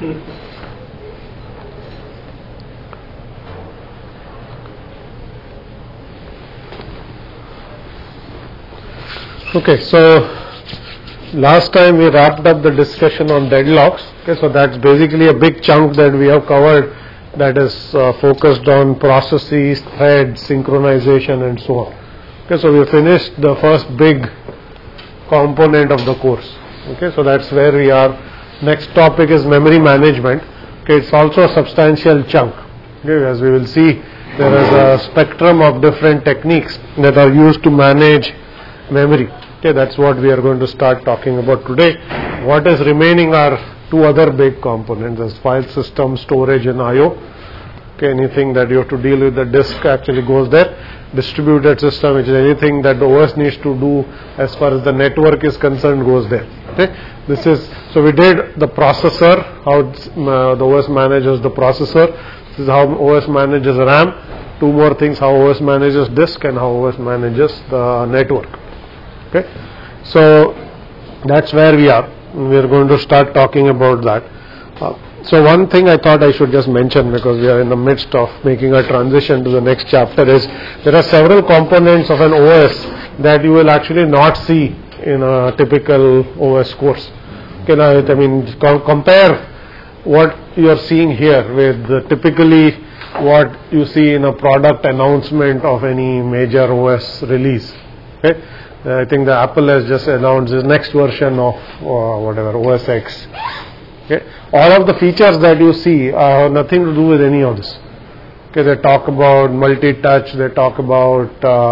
Okay, so last time we wrapped up the discussion on deadlocks. Okay, so that's basically a big chunk that we have covered, that is focused on processes, threads, synchronization and so on. Okay, so we finished the first big component of the course. Okay, so that's where we are. Next topic is memory management. Okay, it's also a substantial chunk. Okay, as we will see, there is a spectrum of different techniques that are used to manage memory. Okay, that's what we are going to start talking about today. What is remaining are two other big components: as file system, storage and I/O. Okay, anything that you have to deal with the disk actually goes there. Distributed system, which is anything that the OS needs to do as far as the network is concerned, goes there. Okay, this is, so we did the processor, how the OS manages the processor. This is how OS manages RAM. Two more things: how OS manages disk and how OS manages the network. Okay, so that's where we are. We are going to start talking about that. So one thing I thought I should just mention, because we are in the midst of making a transition to the next chapter, is there are several components of an OS that you will actually not see in a typical OS course. Okay, now, I mean, compare what you are seeing here with typically what you see in a product announcement of any major OS release. Okay, I think the Apple has just announced its next version of whatever, OS X. Okay, all of the features that you see have nothing to do with any of this. Okay, they talk about multi-touch, they talk about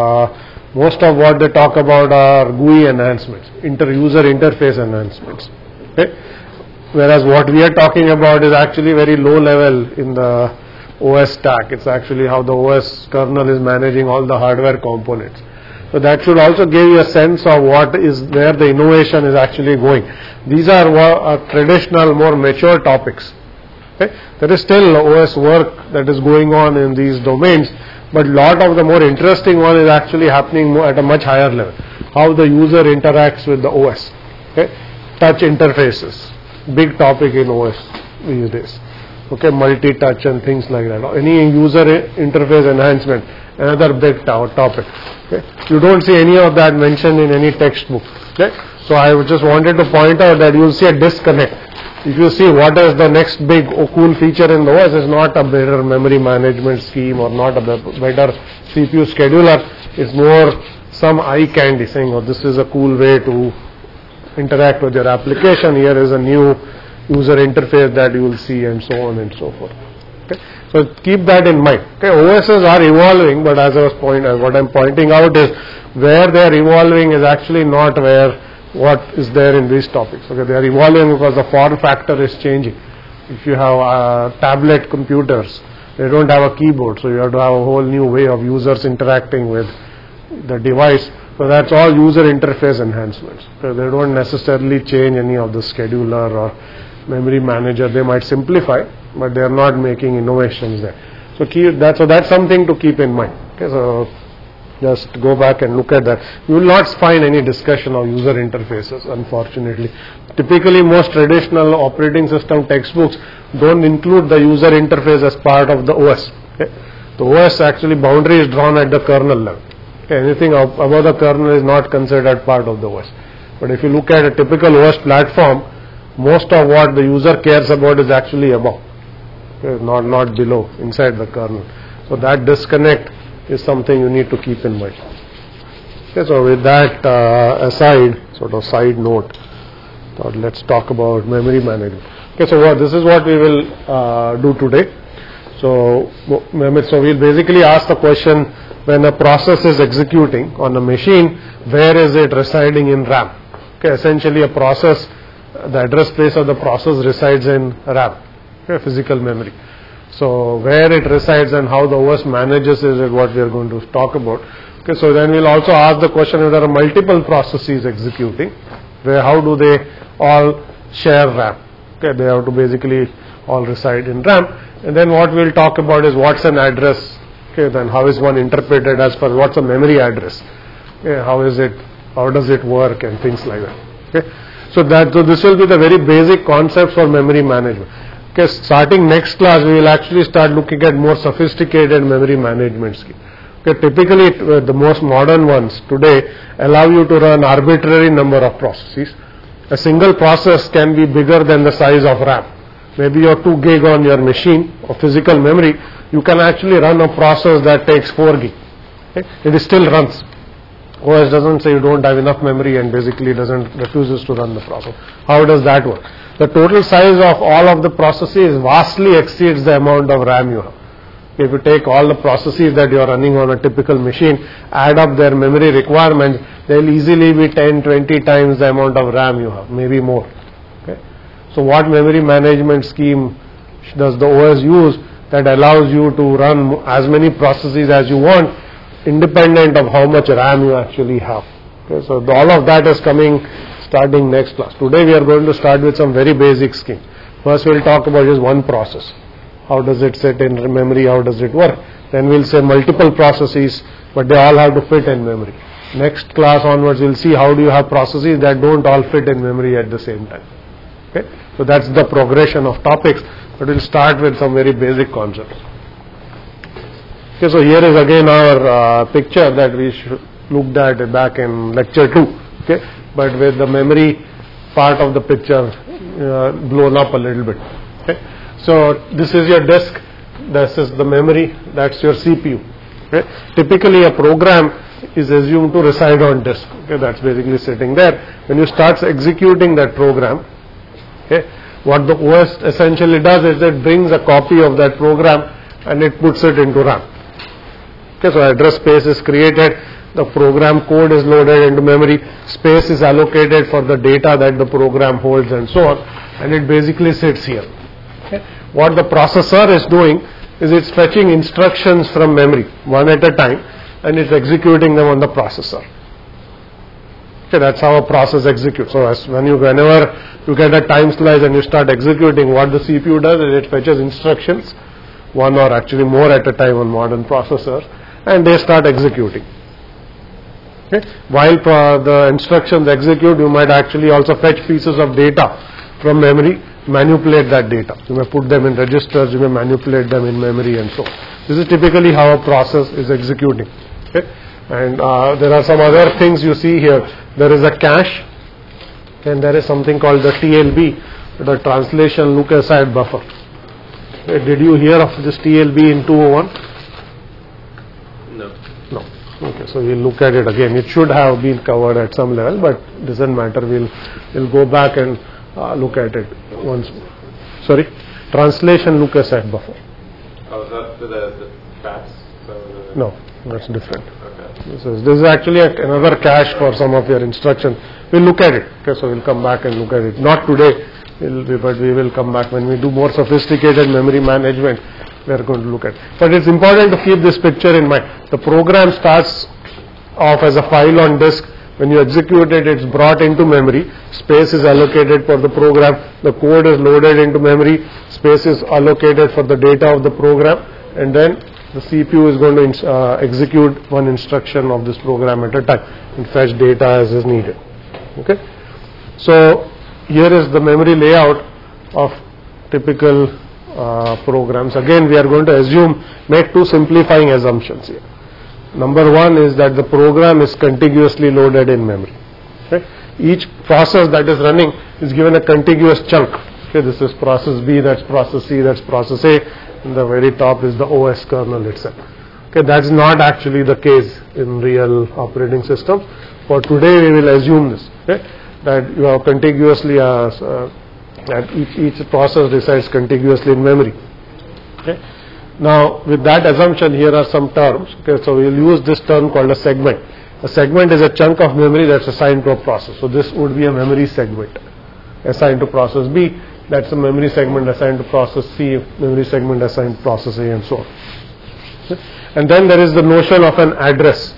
most of what they talk about are GUI enhancements, user interface enhancements. Okay, whereas what we are talking about is actually very low level in the OS stack. It's actually how the OS kernel is managing all the hardware components. So that should also give you a sense of what is where the innovation is actually going. These are traditional, more mature topics. Okay? There is still OS work that is going on in these domains, but a lot of the more interesting one is actually happening at a much higher level. How the user interacts with the OS. Okay? Touch interfaces, big topic in OS these days. Okay, multi-touch and things like that. Any user interface enhancement, another big topic. Okay. You don't see any of that mentioned in any textbook. Okay. So I just wanted to point out that you will see a disconnect. If you see what is the next big cool feature in the OS, is not a better memory management scheme or not a better CPU scheduler. It's more some eye candy saying, oh, this is a cool way to interact with your application. Here is a new user interface that you will see, and so on and so forth. Okay. So keep that in mind. Okay, OSs are evolving, but as I was what I'm pointing out is where they are evolving is actually not where what is there in these topics. Okay, they are evolving because the form factor is changing. If you have tablet computers, they don't have a keyboard, so you have to have a whole new way of users interacting with the device. So that's all user interface enhancements. So they don't necessarily change any of the scheduler or memory manager. They might simplify, but they are not making innovations there. So that's something to keep in mind. Okay, so just go back and look at that. You will not find any discussion of user interfaces, unfortunately. Typically, most traditional operating system textbooks don't include the user interface as part of the OS. Okay? The OS actually boundary is drawn at the kernel level. Okay? Anything above the kernel is not considered part of the OS. But if you look at a typical OS platform, most of what the user cares about is actually above, okay, not below, inside the kernel. So that disconnect is something you need to keep in mind. Okay, so with that aside, sort of side note, thought let's talk about memory management. Okay, so this is what we will do today. So we'll basically ask the question: when a process is executing on a machine, where is it residing in RAM? Okay, essentially a process. The address space of the process resides in RAM, okay, physical memory. So where it resides and how the OS manages is what we are going to talk about. Okay, so then we'll also ask the question if there are multiple processes executing, how do they all share RAM? Okay, they have to basically all reside in RAM. And then what we'll talk about is what's an address. Okay, then how is one interpreted as far as what's a memory address? Okay, how does it work and things like that. Okay. So this will be the very basic concepts for memory management. Okay, starting next class we will actually start looking at more sophisticated memory management scheme. Okay, typically the most modern ones today allow you to run arbitrary number of processes. A single process can be bigger than the size of RAM. Maybe your 2 gig on your machine or physical memory, you can actually run a process that takes 4 gig. Okay? It still runs. OS doesn't say you don't have enough memory and basically refuses to run the process. How does that work? The total size of all of the processes vastly exceeds the amount of RAM you have. If you take all the processes that you are running on a typical machine, add up their memory requirements, they will easily be 10, 20 times the amount of RAM you have, maybe more. Okay? So what memory management scheme does the OS use that allows you to run as many processes as you want, independent of how much RAM you actually have? Okay? So all of that is coming starting next class. Today we are going to start with some very basic scheme. First we will talk about just one process. How does it sit in memory? How does it work? Then we'll say multiple processes, but they all have to fit in memory. Next class onwards, we'll see how do you have processes that don't all fit in memory at the same time. Okay? So that's the progression of topics, but we'll start with some very basic concepts. Okay, so here is again our picture that we looked at back in lecture 2. Okay, but with the memory part of the picture blown up a little bit. Okay. So this is your disk, this is the memory, that's your CPU. Okay. Typically a program is assumed to reside on disk. Okay, that's basically sitting there. When you start executing that program, okay, what the OS essentially does is it brings a copy of that program and it puts it into RAM. Okay, so address space is created, the program code is loaded into memory, space is allocated for the data that the program holds and so on, and it basically sits here. Okay. What the processor is doing is it's fetching instructions from memory one at a time and it's executing them on the processor. Okay, that's how a process executes. So whenever you get a time slice and you start executing, what the CPU does is it fetches instructions, one or actually more at a time on modern processors, and they start executing. Okay. While the instructions execute, you might actually also fetch pieces of data from memory, manipulate that data. You may put them in registers, you may manipulate them in memory and so on. This is typically how a process is executing. Okay. And there are some other things you see here. There is a cache and there is something called the TLB, the translation look aside buffer. Okay. Did you hear of this TLB in 201? No. No. Okay, so we'll look at it again. It should have been covered at some level, but it doesn't matter. We'll go back and look at it once more. Sorry? Translation look aside buffer. Oh, is that for the facts? No, that's different. Okay. This is actually another cache for some of your instructions. We'll look at it. Okay, so we'll come back and look at it. Not today, but we will come back when we do more sophisticated memory management. We are going to look at. But it's important to keep this picture in mind. The program starts off as a file on disk. When you execute it, it's brought into memory. Space is allocated for the program. The code is loaded into memory. Space is allocated for the data of the program. And then the CPU is going to execute one instruction of this program at a time and fetch data as is needed. Okay. So here is the memory layout of typical programs. Again, we are going to make two simplifying assumptions here. Number one is that the program is contiguously loaded in memory. Okay? Each process that is running is given a contiguous chunk. Okay, this is process B, that's process C, that's process A, and the very top is the OS kernel itself. Okay, that's not actually the case in real operating systems. For today, we will assume this, okay, that you have contiguously that each process resides contiguously in memory. Okay. Now, with that assumption, here are some terms. Okay, so we will use this term called a segment. A segment is a chunk of memory that's assigned to a process. So this would be a memory segment assigned to process B. That's a memory segment assigned to process C, memory segment assigned to process A, and so on. Okay. And then there is the notion of an address,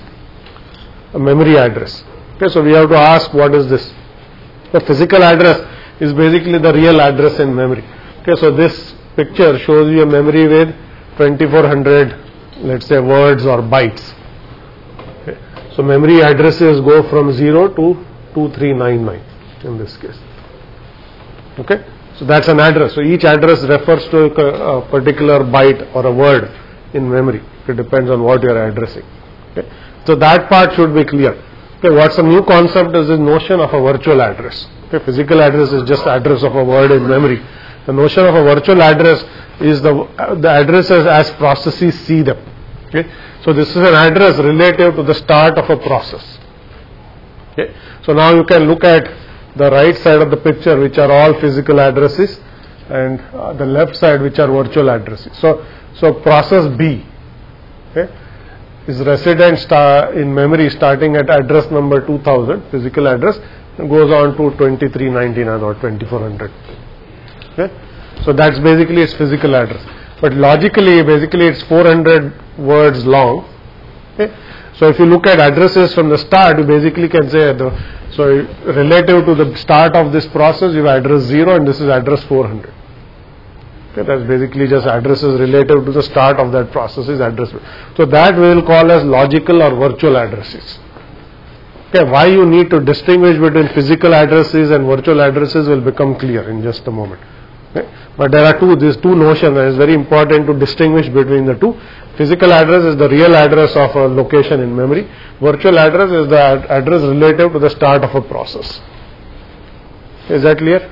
a memory address. Okay, so we have to ask, what is this? The physical address is basically the real address in memory. Okay, so this picture shows you a memory with 2400, let's say, words or bytes. Okay. So memory addresses go from 0 to 2399 in this case. Okay, So that's an address. So each address refers to a particular byte or a word in memory. It depends on what you are addressing. Okay. So that part should be clear. Okay, what's a new concept is the notion of a virtual address. Okay, physical address is just address of a word in memory. The notion of a virtual address is the addresses as processes see them. Okay, so this is an address relative to the start of a process. Okay, so now you can look at the right side of the picture, which are all physical addresses, and the left side, which are virtual addresses. So process B, okay, is resident in memory starting at address number 2000, physical address, and goes on to 2399 or 2400. Okay, so that's basically its physical address. But logically, basically, it's 400 words long. Okay, so if you look at addresses from the start, you basically can say so relative to the start of this process, you have address 0, and this is address 400. Okay, that's basically just addresses relative to the start of that process is address. So that we will call as logical or virtual addresses. Okay, why you need to distinguish between physical addresses and virtual addresses will become clear in just a moment. Okay, but there are these two notions, and it's very important to distinguish between the two. Physical address is the real address of a location in memory. Virtual address is the address relative to the start of a process. Is that clear?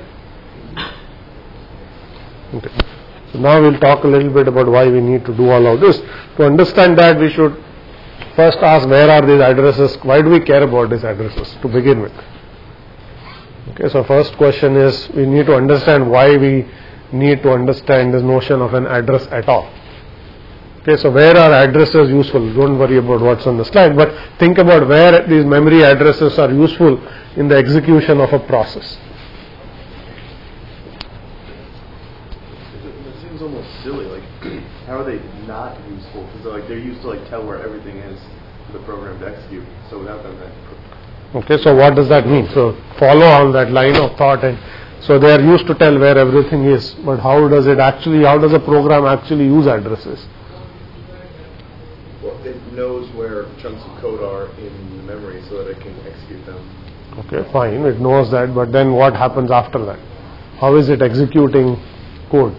Okay. So now we'll talk a little bit about why we need to do all of this. To understand that, we should first ask where are these addresses, why do we care about these addresses to begin with. Okay, so first question is, we need to understand why we need to understand this notion of an address at all. Okay, so where are addresses useful? Don't worry about what's on the slide, but think about where these memory addresses are useful in the execution of a process. Almost silly, like how are they not useful? Because they're used to tell where everything is for the program to execute. So without them, okay, so what does that mean? So follow on that line of thought, and so they are used to tell where everything is. But how does a program actually use addresses? Well, it knows where chunks of code are in the memory so that it can execute them. Okay, fine, it knows that, but then what happens after that? How is it executing code?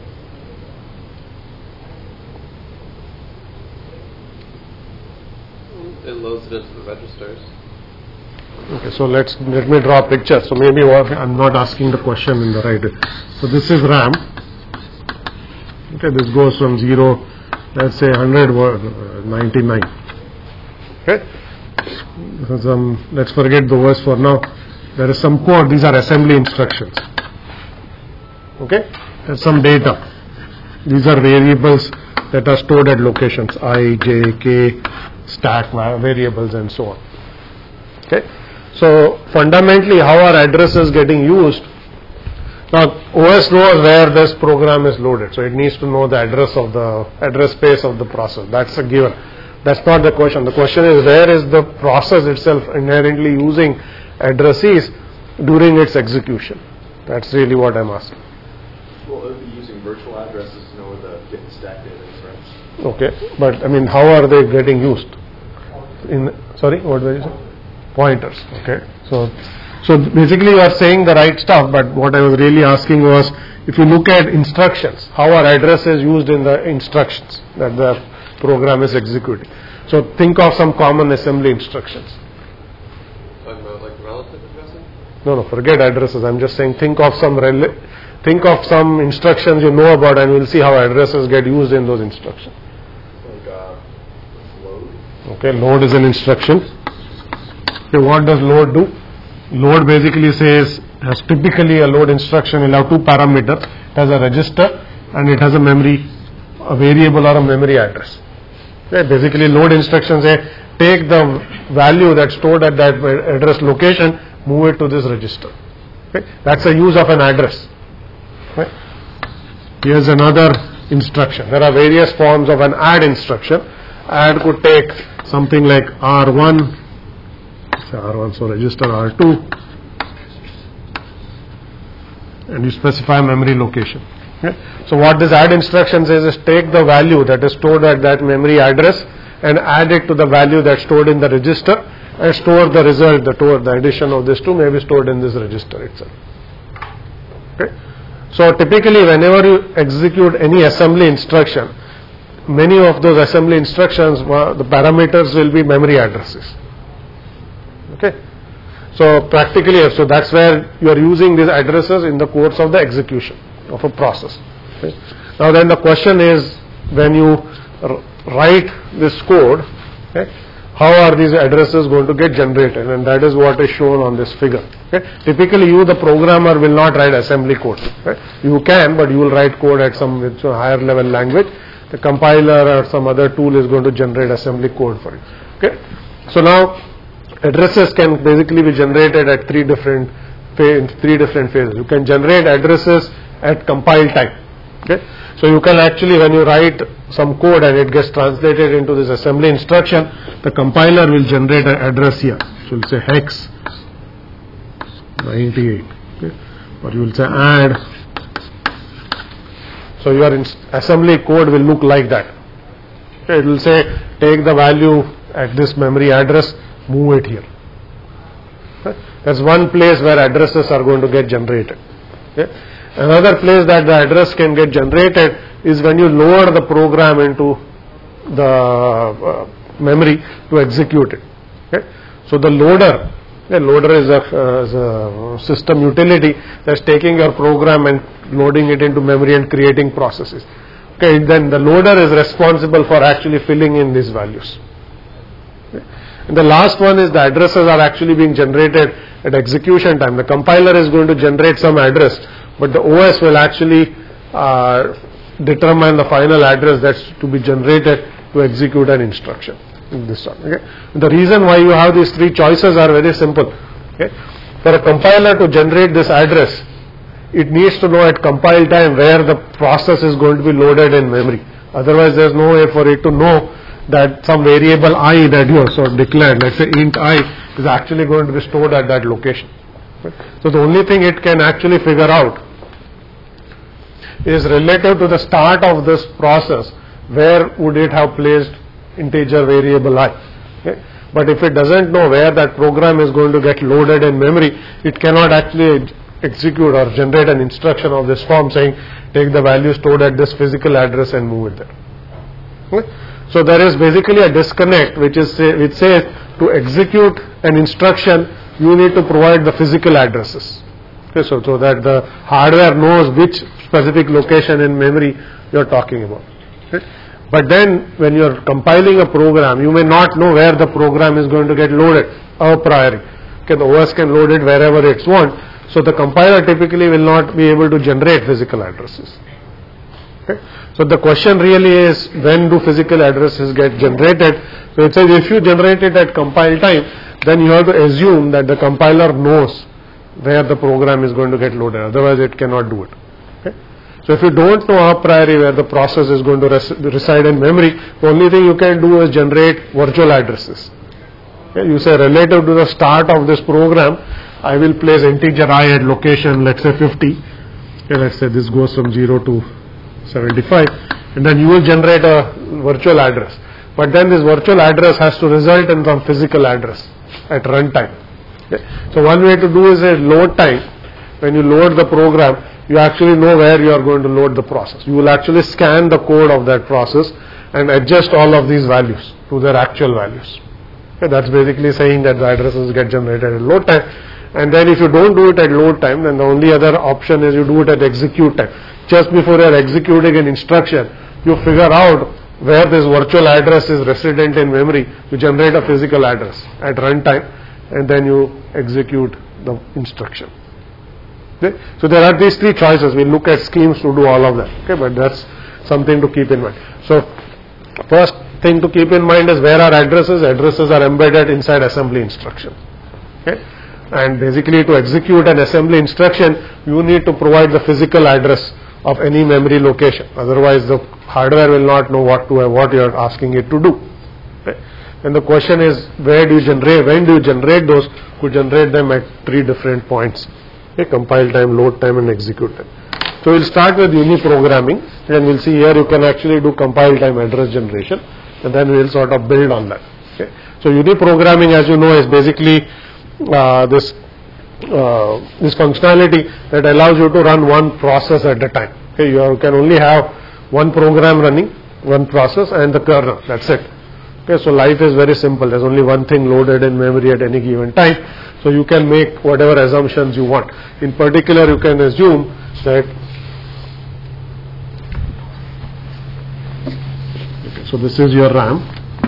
It loads it into the registers. Okay, so let me draw a picture. So maybe I'm not asking the question in the right way. So this is RAM. Okay, this goes from 0, let's say 100 word, 99. Okay, so let's forget the words for now. There is some code. These are assembly instructions. Okay, there's some data. These are variables that are stored at locations I, J, K, stack variables, and so on. Okay, so fundamentally, how are addresses getting used? Now, OS knows where this program is loaded, so it needs to know the address space of the process. That's a given. That's not the question. The question is, where is the process itself inherently using addresses during its execution? That's really what I'm asking. Well, it would be using virtual addresses to know where the get stack data is, right? Okay, but I mean, how are they getting used? Sorry, what were you saying? Pointers. Okay, so basically you are saying the right stuff, but what I was really asking was, if you look at instructions, how are addresses used in the instructions that the program is executing? So think of some common assembly instructions. Talking about relative addressing? No, forget addresses. I'm just saying think of some instructions you know about, and we'll see how addresses get used in those instructions. Load. Okay, load is an instruction. Okay, what does load do? Load basically says, has typically a load instruction will have two parameters. It has a register and it has a variable or a memory address. Okay, basically load instructions say, take the value that's stored at that address location, move it to this register. Okay, that's a use of an address. Okay. Here's another instruction. There are various forms of an add instruction. Add could take something like R1, so register R2, and you specify memory location. Okay. So what this add instruction says is, take the value that is stored at that memory address and add it to the value that's stored in the register, and store the result, the addition of these two may be stored in this register itself. Okay. So typically whenever you execute any assembly instruction, many of those assembly instructions, the parameters will be memory addresses. Okay. So practically, so that's where you are using these addresses in the course of the execution of a process. Okay. Now then the question is, when you write this code, okay, how are these addresses going to get generated? And that is what is shown on this figure. Okay. Typically you, the programmer, will not write assembly code. Okay. You can, but you will write code at some higher level language. The compiler or some other tool is going to generate assembly code for you. Okay. So now addresses can basically be generated at three different phases. You can generate addresses at compile time. Okay. So you can actually, when you write some code and it gets translated into this assembly instruction, the compiler will generate an address here. So you will say hex 98. Okay. Or you will say add. So your assembly code will look like that. Okay. It will say take the value at this memory address, move it here. Okay. That's one place where addresses are going to get generated. Okay. Another place that the address can get generated is when you load the program into the memory to execute it. Okay. So the loader is a system utility that's taking your program and loading it into memory and creating processes. Okay. Then the loader is responsible for actually filling in these values. Okay. And the last one is the addresses are actually being generated at execution time. The compiler is going to generate some address, but the OS will actually determine the final address that's to be generated to execute an instruction. This one. Okay. The reason why you have these three choices are very simple. Okay. For a compiler to generate this address, it needs to know at compile time where the process is going to be loaded in memory. Otherwise, there is no way for it to know that some variable I that you have sort of declared, let's say int I, is actually going to be stored at that location. Okay. So the only thing it can actually figure out is relative to the start of this process, where would it have placed integer variable I. Okay. But if it doesn't know where that program is going to get loaded in memory, it cannot actually execute or generate an instruction of this form saying take the value stored at this physical address and move it there. Okay. So there is basically a disconnect which says to execute an instruction you need to provide the physical addresses. Okay, so that the hardware knows which specific location in memory you are talking about. Okay. But then when you are compiling a program, you may not know where the program is going to get loaded a priori. Okay, the OS can load it wherever it wants. So the compiler typically will not be able to generate physical addresses. Okay. So the question really is, when do physical addresses get generated? So it says if you generate it at compile time, then you have to assume that the compiler knows where the program is going to get loaded. Otherwise it cannot do it. Okay. So if you don't know a priori where the process is going to reside in memory, the only thing you can do is generate virtual addresses. Okay. You say relative to the start of this program, I will place integer I at location, let's say 50. Okay, let's say this goes from 0 to 75, and then you will generate a virtual address. But then this virtual address has to result in some physical address at runtime. Okay. So one way to do is a load time. When you load the program, you actually know where you are going to load the process. You will actually scan the code of that process and adjust all of these values to their actual values. Okay. That's basically saying that the addresses get generated at load time. And then if you don't do it at load time, then the only other option is you do it at execute time. Just before you are executing an instruction, you figure out where this virtual address is resident in memory, you generate a physical address at runtime, and then you execute the instruction. Okay? So there are these three choices. We look at schemes to do all of that. Okay, but that's something to keep in mind. So first thing to keep in mind is where are addresses? Addresses are embedded inside assembly instruction. Okay? And basically to execute an assembly instruction, you need to provide the physical address of any memory location. Otherwise the hardware will not know what you are asking it to do. Okay? And the question is, when do you generate those? You generate them at three different points. Okay? Compile time, load time, and execute time. So we'll start with uniprogramming, and we'll see here you can actually do compile time address generation, and then we'll sort of build on that. Okay? So uniprogramming, as you know, is basically this this functionality that allows you to run one process at a time. Okay, you can only have one program running, one process and the kernel, that's it. Okay, so life is very simple. There's only one thing loaded in memory at any given time. So you can make whatever assumptions you want. In particular, you can assume that. Okay, so this is your RAM.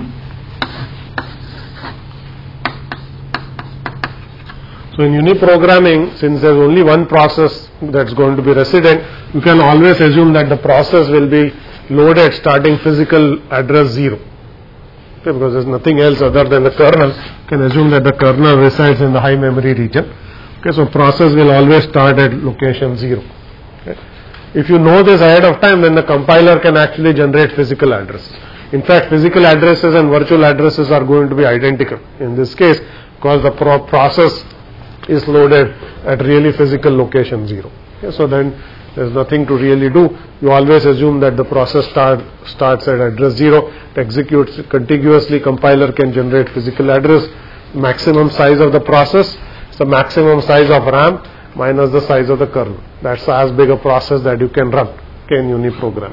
So in uniprogramming, since there's only one process that's going to be resident, you can always assume that the process will be loaded starting physical address 0. Okay, because there's nothing else other than the kernel. You can assume that the kernel resides in the high memory region. Okay, so process will always start at location 0. Okay. If you know this ahead of time, then the compiler can actually generate physical addresses. In fact, physical addresses and virtual addresses are going to be identical in this case, because the process is loaded at really physical location 0. Okay, so then there's nothing to really do. You always assume that the process starts at address 0, it executes contiguously, compiler can generate physical address, maximum size of the process, is the maximum size of RAM minus the size of the kernel. That's as big a process that you can run, okay, in uniprogramming.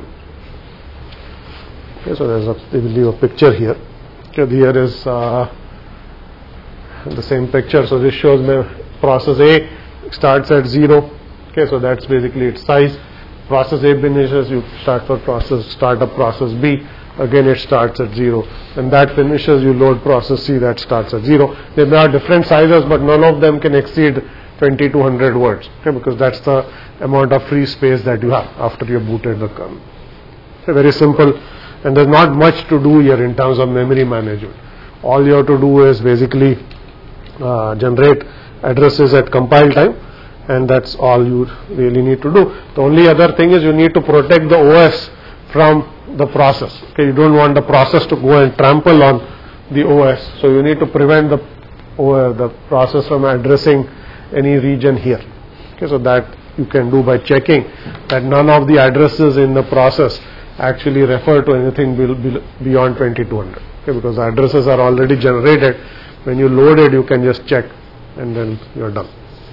Okay, so they will leave a picture here. Okay, here is the same picture. So this shows me process A starts at 0. Okay, so that's basically its size. Process A finishes, you start up process B, again it starts at 0. When that finishes, you load process C, that starts at 0. They may have different sizes, but none of them can exceed 2200 words, okay, because that's the amount of free space that you have after you booted the kernel. Okay, very simple, and there's not much to do here in terms of memory management. All you have to do is basically generate addresses at compile time, and that's all you really need to do. The only other thing is you need to protect the OS from the process. Okay, you don't want the process to go and trample on the OS, so you need to prevent the process from addressing any region here. Okay, so that you can do by checking that none of the addresses in the process actually refer to anything beyond 2200. Okay, because the addresses are already generated. When you load it, you can just check and then you're done.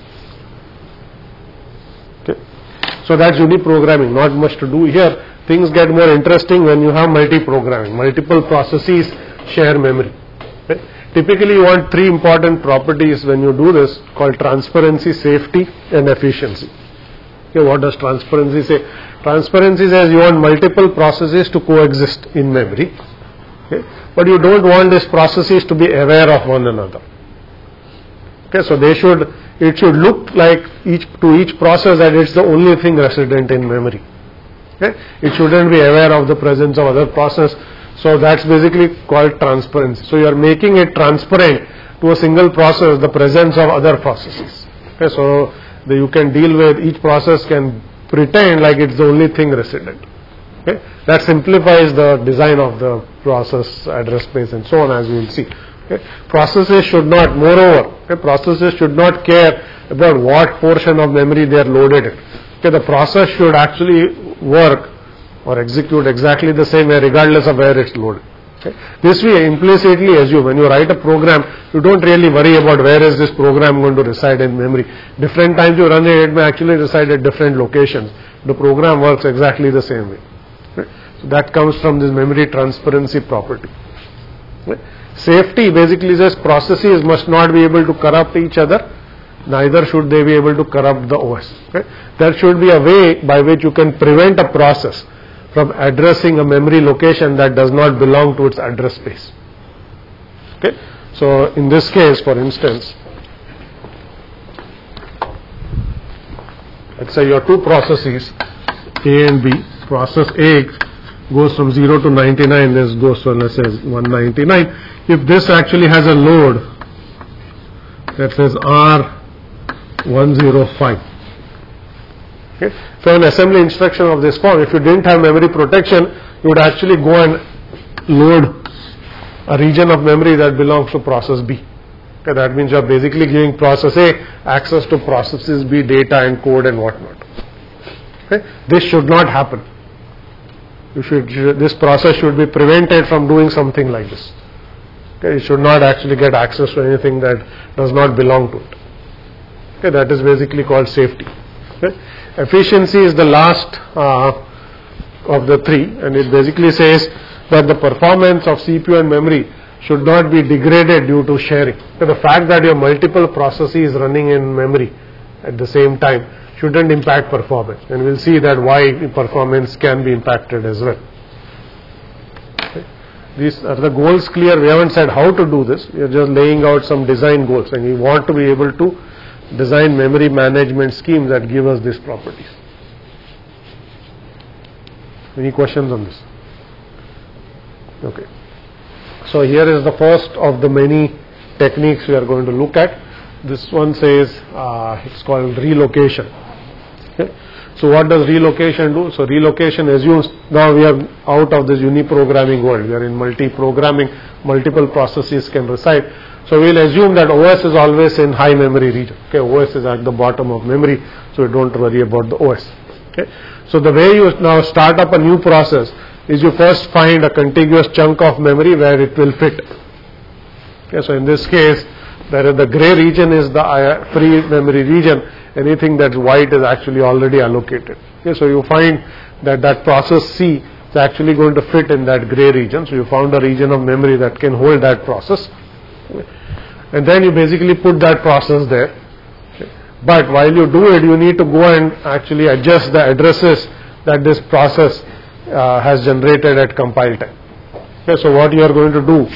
Okay. So that's uniprogramming, not much to do here. Things get more interesting when you have multi-programming. Multiple processes share memory. Okay. Typically you want three important properties when you do this, called transparency, safety and efficiency. Okay, what does transparency say? Transparency says you want multiple processes to coexist in memory, okay, but you don't want these processes to be aware of one another. Okay, so it should look like to each process that it's the only thing resident in memory. Okay, it shouldn't be aware of the presence of other process. So that's basically called transparency. So you are making it transparent to a single process the presence of other processes. Okay, so you can deal with each process can pretend like it's the only thing resident. Okay, that simplifies the design of the process address space and so on, as we will see. Okay. Processes should not, moreover, okay, processes should not care about what portion of memory they are loaded in. Okay, the process should actually work or execute exactly the same way regardless of where it's loaded. Okay. This we implicitly assume when you write a program, you don't really worry about where is this program going to reside in memory. Different times you run it, it may actually reside at different locations. The program works exactly the same way. Okay. So that comes from this memory transparency property. Okay. Safety basically says processes must not be able to corrupt each other, neither should they be able to corrupt the OS. Okay. There should be a way by which you can prevent a process from addressing a memory location that does not belong to its address space. Okay. So in this case, for instance, let's say your two processes A and B. Process A goes from 0 to 99, this goes to, let's say, 199. If this actually has a load that says R105, okay, so an assembly instruction of this form, if you didn't have memory protection, you would actually go and load a region of memory that belongs to process B. Okay, that means you are basically giving process A access to processes B data and code and whatnot. Okay, this should not happen. This process should be prevented from doing something like this. Okay, it should not actually get access to anything that does not belong to it. Okay, that is basically called safety. Okay. Efficiency is the last of the three, and it basically says that the performance of CPU and memory should not be degraded due to sharing. So the fact that your multiple processes running in memory at the same time shouldn't impact performance, and we'll see that why performance can be impacted as well. Okay. These are the goals clear. We haven't said how to do this. We are just laying out some design goals, and we want to be able to design memory management schemes that give us these properties. Any questions on this? Okay. So here is the first of the many techniques we are going to look at. This one says it's called relocation. Okay. So what does relocation do? So relocation assumes now we are out of this uniprogramming world. We are in multi-programming, multiple processes can reside. So we will assume that OS is always in high memory region. Okay, OS is at the bottom of memory, so don't worry about the OS. Okay. So the way you now start up a new process is you first find a contiguous chunk of memory where it will fit. Okay, so in this case, there is the gray region is the free memory region. Anything that's white is actually already allocated. Okay, so you find that that process C is actually going to fit in that gray region. So you found a region of memory that can hold that process. Okay. And then you basically put that process there. Okay. But while you do it, you need to go and actually adjust the addresses that this process has generated at compile time. Okay, so what you are going to do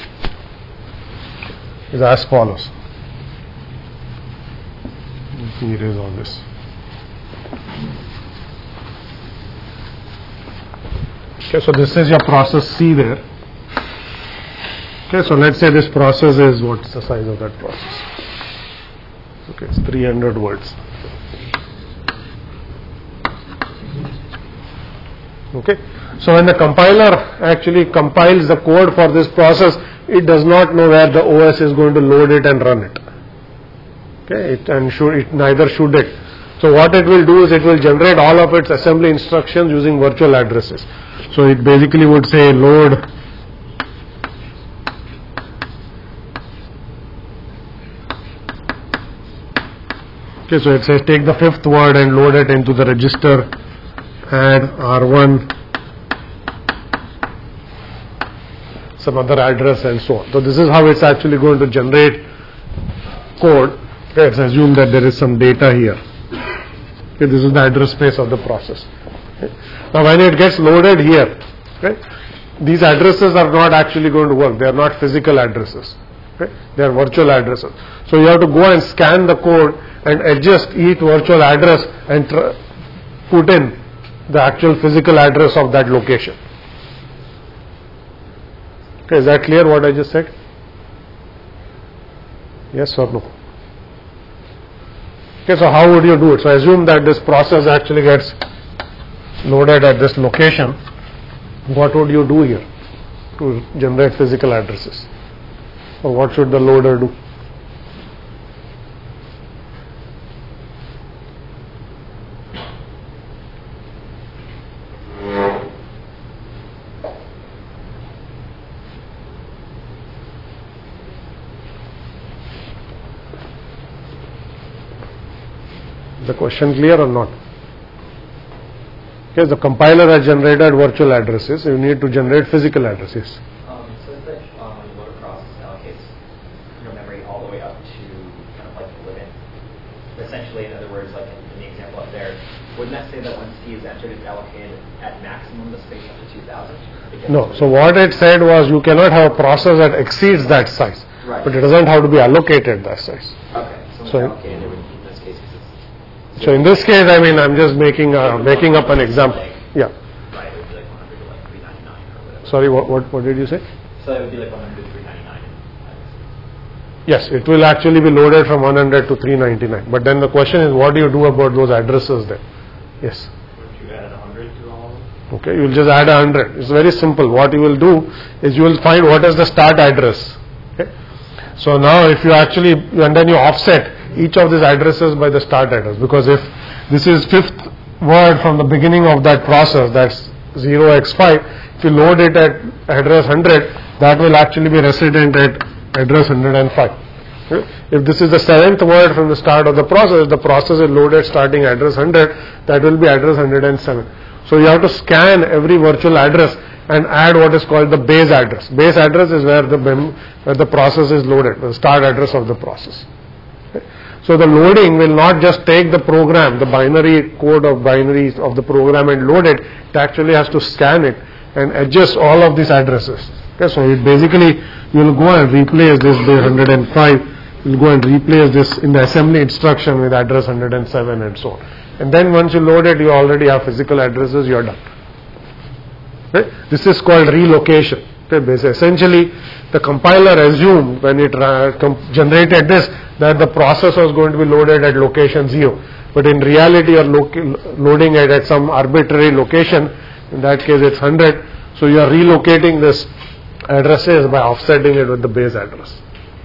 is as follows. Let me erase all this. Okay, so this is your process C there. Okay, so let's say this process is, what's the size of that process? Okay, it's 300 words. Okay, so when the compiler actually compiles the code for this process, it does not know where the OS is going to load it and run it. Okay, neither should it. So what it will do is it will generate all of its assembly instructions using virtual addresses. So it basically would say load okay, so it says take the fifth word and load it into the register, add R1, some other address and so on. So this is how it's actually going to generate code. Okay, let's assume that there is some data here. Okay, this is the address space of the process. Okay. Now when it gets loaded here, okay, these addresses are not actually going to work. They are not physical addresses. Okay, they are virtual addresses. So you have to go and scan the code and adjust each virtual address and put in the actual physical address of that location. Okay, is that clear what I just said? Yes or no? Okay, so how would you do it? So assume that this process actually gets loaded at this location. What would you do here to generate physical addresses? Or what should the loader do? The question clear or not? Okay, the compiler has generated virtual addresses. You need to generate physical addresses. So it's like when you load a process, it allocates your memory all the way up to kind of like the limit. Essentially, in other words, like in the example up there, wouldn't that say that when C is entered, it's allocated at maximum the space up to 2,000? No. So what it said was you cannot have a process that exceeds that size, right, but it doesn't have to be allocated that size. Okay. So allocated, it would, in this case, so in this case, I mean, I'm just making up an example. Yeah. Right, it would be like 100 to like 399 or whatever. Sorry, what did you say? So it would be like 100 to 399. Yes, it will actually be loaded from 100 to 399. But then the question is, what do you do about those addresses there? Yes. Would you add 100 to all of them? Okay, you will just add 100. It's very simple. What you will do is you will find what is the start address. Okay. So now if you actually, and then you offset each of these addresses by the start address, because if this is fifth word from the beginning of that process, that's 0x5, if you load it at address 100, that will actually be resident at address 105. If this is the 7th word from the start of the process is loaded starting address 100, that will be address 107. So you have to scan every virtual address and add what is called the base address. Base address is where the process is loaded, the start address of the process. So the loading will not just take the program, the binary code of binaries of the program and load it. It actually has to scan it and adjust all of these addresses. Okay, so it basically, you will go and replace this base 105. You will go and replace this in the assembly instruction with address 107 and so on. And then once you load it, you already have physical addresses, you are done. Okay? This is called relocation. Okay? Essentially, the compiler assumed when it generated this that the process was going to be loaded at location 0. But in reality, you are loading it at some arbitrary location. In that case, it's 100. So you are relocating this addresses by offsetting it with the base address.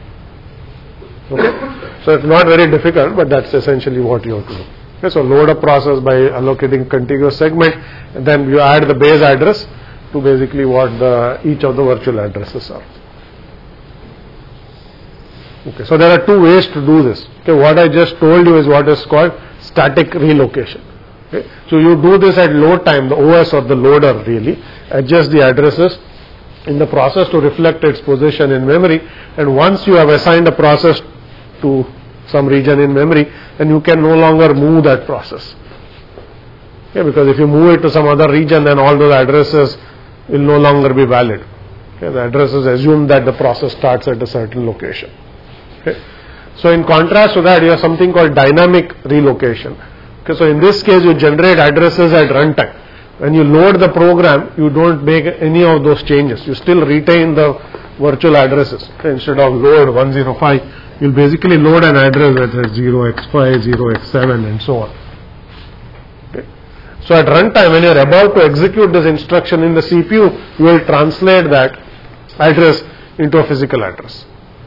Okay? So it's not very difficult, but that's essentially what you have to do. Okay, so load a process by allocating contiguous segment, and then you add the base address to basically what each of the virtual addresses are. Okay, so there are two ways to do this. Okay, what I just told you is what is called static relocation. Okay, so you do this at load time, the OS or the loader really adjusts the addresses in the process to reflect its position in memory, and once you have assigned a process to some region in memory, then you can no longer move that process. Okay, because if you move it to some other region, then all those addresses will no longer be valid. Okay, the addresses assume that the process starts at a certain location. Okay. So in contrast to that, you have something called dynamic relocation. Okay, so in this case, you generate addresses at runtime. When you load the program, you don't make any of those changes. You still retain the virtual addresses. Okay, instead of load 105, you'll basically load an address that has 0x5, 0x7 and so on. Okay. So at runtime, when you're about to execute this instruction in the CPU, you will translate that address into a physical address.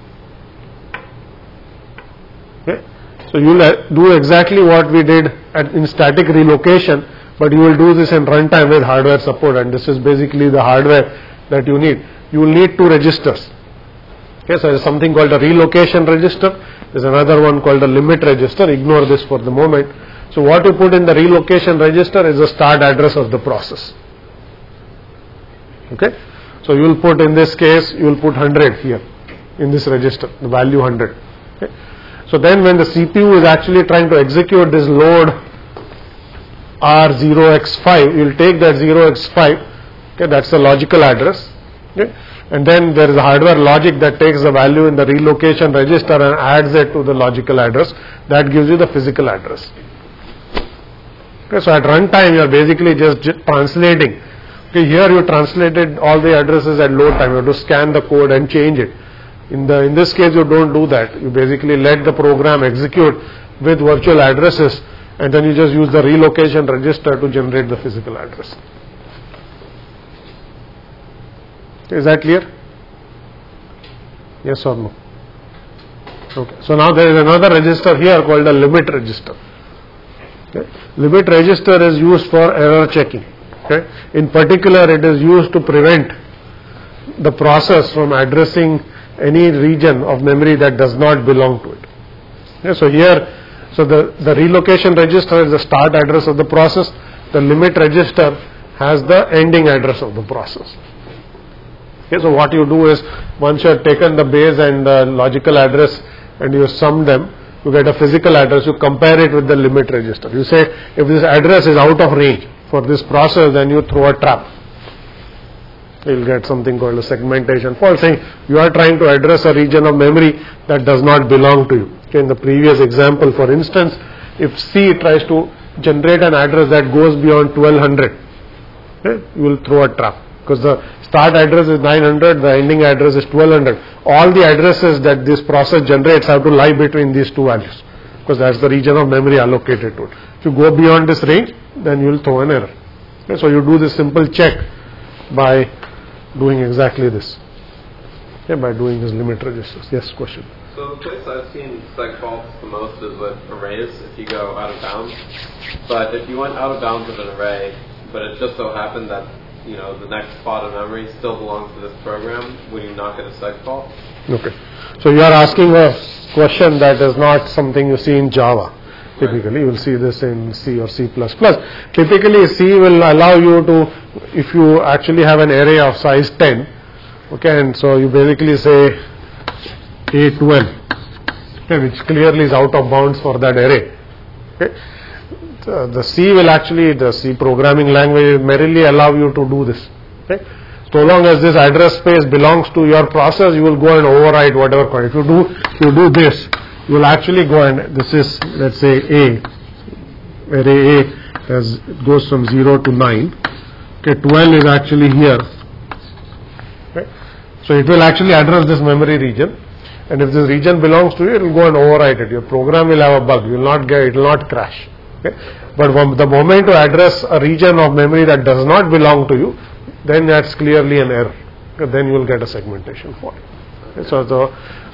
Okay. So you will do exactly what we did in static relocation, but you will do this in runtime with hardware support, and this is basically the hardware that you need. You will need two registers. Okay, so there is something called a relocation register. There is another one called a limit register. Ignore this for the moment. So what you put in the relocation register is the start address of the process. Okay, so you will put, in this case, you will put 100 here in this register, the value 100. Okay. So then when the CPU is actually trying to execute this load R0x5, you will take that 0x5, okay, that's the logical address, okay, and then there is a hardware logic that takes the value in the relocation register and adds it to the logical address. That gives you the physical address. Okay, so at runtime you are basically just translating. Okay, here you translated all the addresses at load time. You have to scan the code and change it. In this case, you don't do that. You basically let the program execute with virtual addresses, and then you just use the relocation register to generate the physical address. Is that clear? Yes or no? Okay. So now there is another register here called a limit register. Okay. Limit register is used for error checking. Okay. In particular, it is used to prevent the process from addressing any region of memory that does not belong to it. Okay. So here, the relocation register is the start address of the process. The limit register has the ending address of the process. Okay, so what you do is, once you have taken the base and the logical address and you sum them, you get a physical address, you compare it with the limit register. You say, if this address is out of range for this process, then you throw a trap. You will get something called a segmentation fault, saying you are trying to address a region of memory that does not belong to you. Okay, in the previous example, for instance, if C tries to generate an address that goes beyond 1200, okay, you will throw a trap. Because the start address is 900, the ending address is 1200. All the addresses that this process generates have to lie between these two values, because that's the region of memory allocated to it. If you go beyond this range, then you will throw an error. Okay, so you do this simple check by doing exactly this. Okay, by doing this limit registers. Yes, question. So the place I've seen seg faults the most is with arrays if you go out of bounds. But if you went out of bounds with an array, but it just so happened that the next spot of memory still belongs to this program, would you not get a seg fault? Okay. So you are asking a question that is not something you see in Java. Typically, you will see this in C or C++. Typically, C will allow you to, if you actually have an array of size 10, okay, and so you basically say A12, okay, which clearly is out of bounds for that array. Okay. The C will actually, the C programming language will merely allow you to do this. Okay. So long as this address space belongs to your process, you will go and override whatever. If you do this, you will actually go and, this is, let's say A, array A, as it goes from 0 to 9. Okay, 12 is actually here. Okay. So it will actually address this memory region, and if this region belongs to you, it will go and overwrite it. Your program will have a bug. You will not get, it will not crash. Okay. But the moment you address a region of memory that does not belong to you, then that's clearly an error. Okay. Then you will get a segmentation fault. Okay. So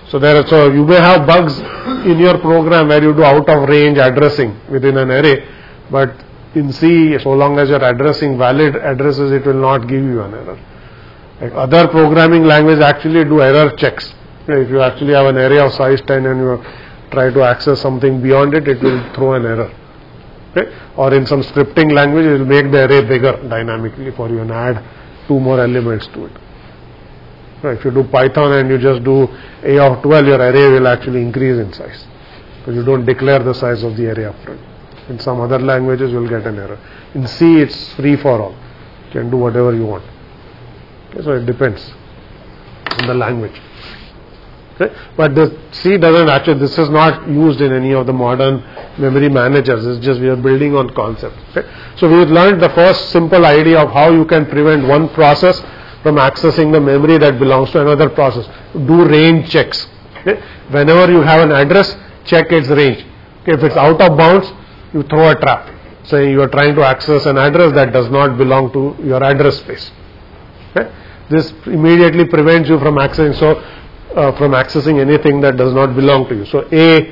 you may have bugs in your program where you do out of range addressing within an array, but in C, so long as you are addressing valid addresses, it will not give you an error. Like other programming languages actually do error checks. If you actually have an array of size 10 and you try to access something beyond it, it will throw an error. Okay? Or in some scripting language, it will make the array bigger dynamically for you and add 2 more elements to it. If you do Python and you just do A of 12, your array will actually increase in size, because you don't declare the size of the array upfront. In some other languages, you will get an error. In C, it's free for all. You can do whatever you want. Okay, so it depends on the language. Okay? But the C doesn't actually, this is not used in any of the modern memory managers. It's just we are building on concept. Okay? So we learned the first simple idea of how you can prevent one process from accessing the memory that belongs to another process. Do range checks. Okay? Whenever you have an address, check its range. Okay? If it's out of bounds, you throw a trap, saying you are trying to access an address that does not belong to your address space. Okay? This immediately prevents you from accessing anything that does not belong to you. So A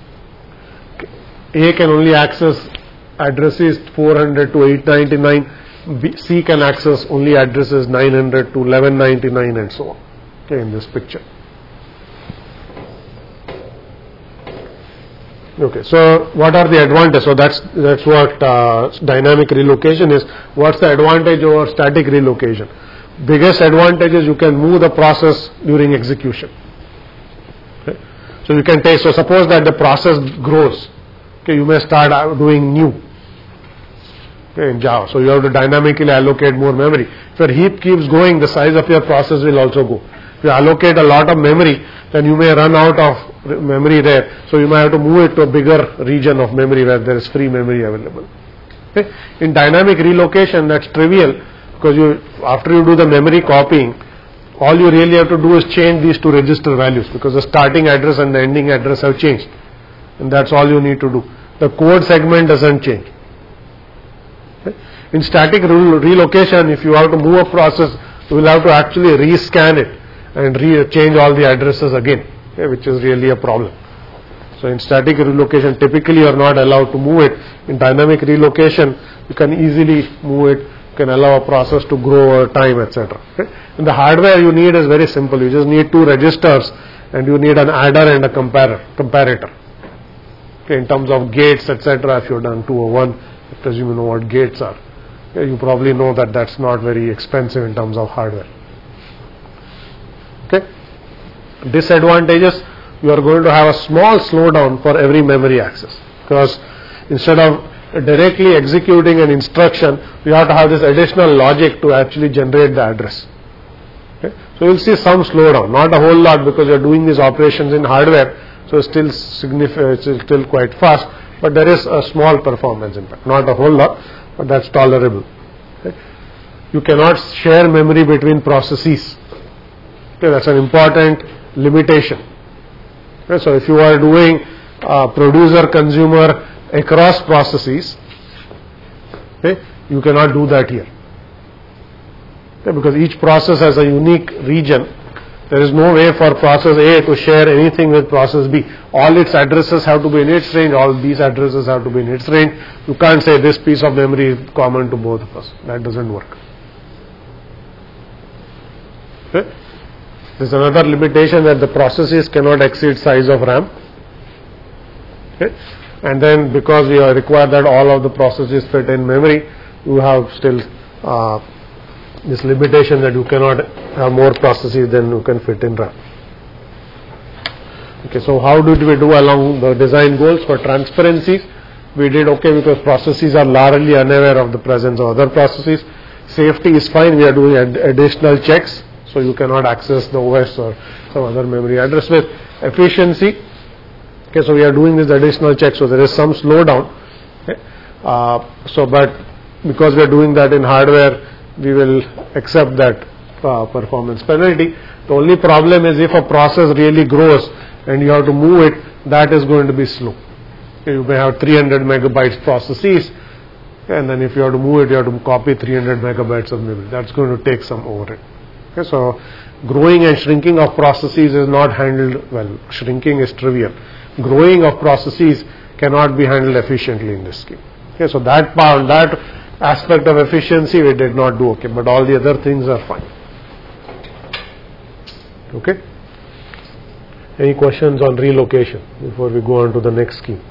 can only access addresses 400 to 899. C can access only addresses 900 to 1199 and so on. Okay, in this picture. Okay, so what are the advantages? So that's what dynamic relocation is. What's the advantage over static relocation? Biggest advantage is you can move the process during execution. Okay? So you can take, so suppose that the process grows. Okay, you may start doing new. Okay, in Java. So you have to dynamically allocate more memory. If your heap keeps going, the size of your process will also go. If you allocate a lot of memory, then you may run out of memory there. So you may have to move it to a bigger region of memory where there is free memory available. Okay. In dynamic relocation, that's trivial, because after you do the memory copying, all you really have to do is change these 2 register values, because the starting address and the ending address have changed. And that's all you need to do. The code segment doesn't change. In static relocation, if you have to move a process, you will have to actually rescan it and change all the addresses again, okay, which is really a problem. So in static relocation, typically you are not allowed to move it. In dynamic relocation, you can easily move it, you can allow a process to grow over time, etc. Okay. And the hardware you need is very simple. You just need 2 registers and you need an adder and a comparator. Okay, in terms of gates, etc., if you have done 201, I presume you know what gates are. Okay, you probably know that that's not very expensive in terms of hardware. Okay. Disadvantages, you are going to have a small slowdown for every memory access, because instead of directly executing an instruction, you have to have this additional logic to actually generate the address. Okay. So you will see some slowdown, not a whole lot, because you are doing these operations in hardware, so it's still significant, it's still quite fast, but there is a small performance impact, not a whole lot, but that's tolerable. Okay. You cannot share memory between processes. Okay, that's an important limitation. Okay, so if you are doing producer-consumer across processes, okay, you cannot do that here. Okay, because each process has a unique region. There is no way for process A to share anything with process B. All its addresses have to be in its range, all these addresses have to be in its range. You can't say this piece of memory is common to both of us. That doesn't work. Okay. There's another limitation that the processes cannot exceed size of RAM. Okay? And then because we require that all of the processes fit in memory, you have still this limitation that you cannot have more processes than you can fit in RAM. Okay, so how did we do along the design goals? For transparency, we did okay because processes are largely unaware of the presence of other processes. Safety is fine, we are doing additional checks, so you cannot access the OS or some other memory address. With efficiency, okay, so we are doing this additional check, so there is some slowdown. Okay, but because we are doing that in hardware, we will accept that performance penalty. The only problem is if a process really grows and you have to move it, that is going to be slow. Okay, you may have 300 megabytes processes, and then if you have to move it, you have to copy 300 megabytes of memory. That's going to take some overhead. Okay, so growing and shrinking of processes is not handled well. Shrinking is trivial. Growing of processes cannot be handled efficiently in this scheme. Okay, so that part, that aspect of efficiency we did not do okay, but all the other things are fine. Okay. Any questions on relocation before we go on to the next scheme?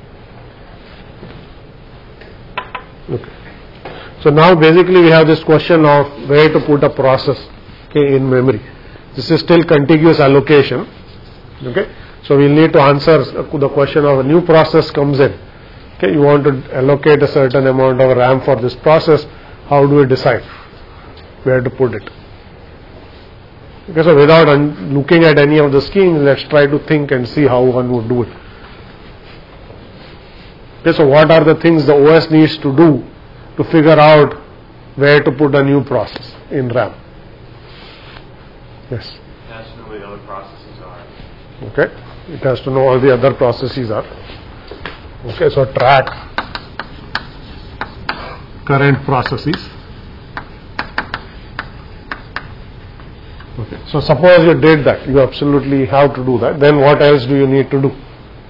Okay. So now basically we have this question of where to put a process, okay, in memory. This is still contiguous allocation. Okay. So we'll need to answer the question of a new process comes in. Okay, you want to allocate a certain amount of RAM for this process. How do we decide where to put it? Okay, so without looking at any of the schemes, let's try to think and see how one would do it. Okay, so what are the things the OS needs to do to figure out where to put a new process in RAM? Yes? It has to know where the other processes are. Okay, it has to know all the other processes are. Okay, so track current processes. Okay, so suppose you did that, you absolutely have to do that, then what else do you need to do?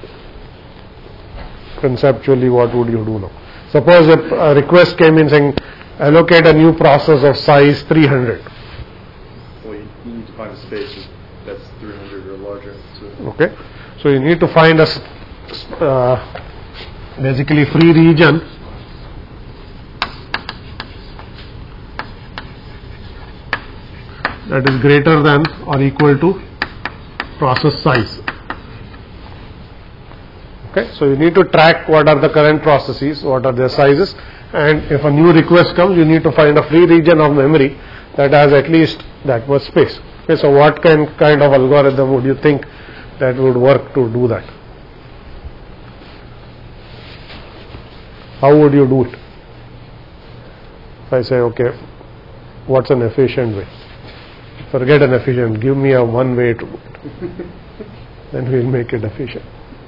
Conceptually, what would you do now? Suppose a request came in saying allocate a new process of size 300. Well, you need to find a space that's 300 or larger. So. Okay, so you need to find a basically free region that is greater than or equal to process size. Okay, so you need to track what are the current processes, what are their sizes, and if a new request comes, you need to find a free region of memory that has at least that much space. Okay, so what kind of algorithm would you think that would work to do that? How would you do it? If I say, okay, what's an efficient way? Forget an efficient, give me a one way to do it. Then we'll make it efficient.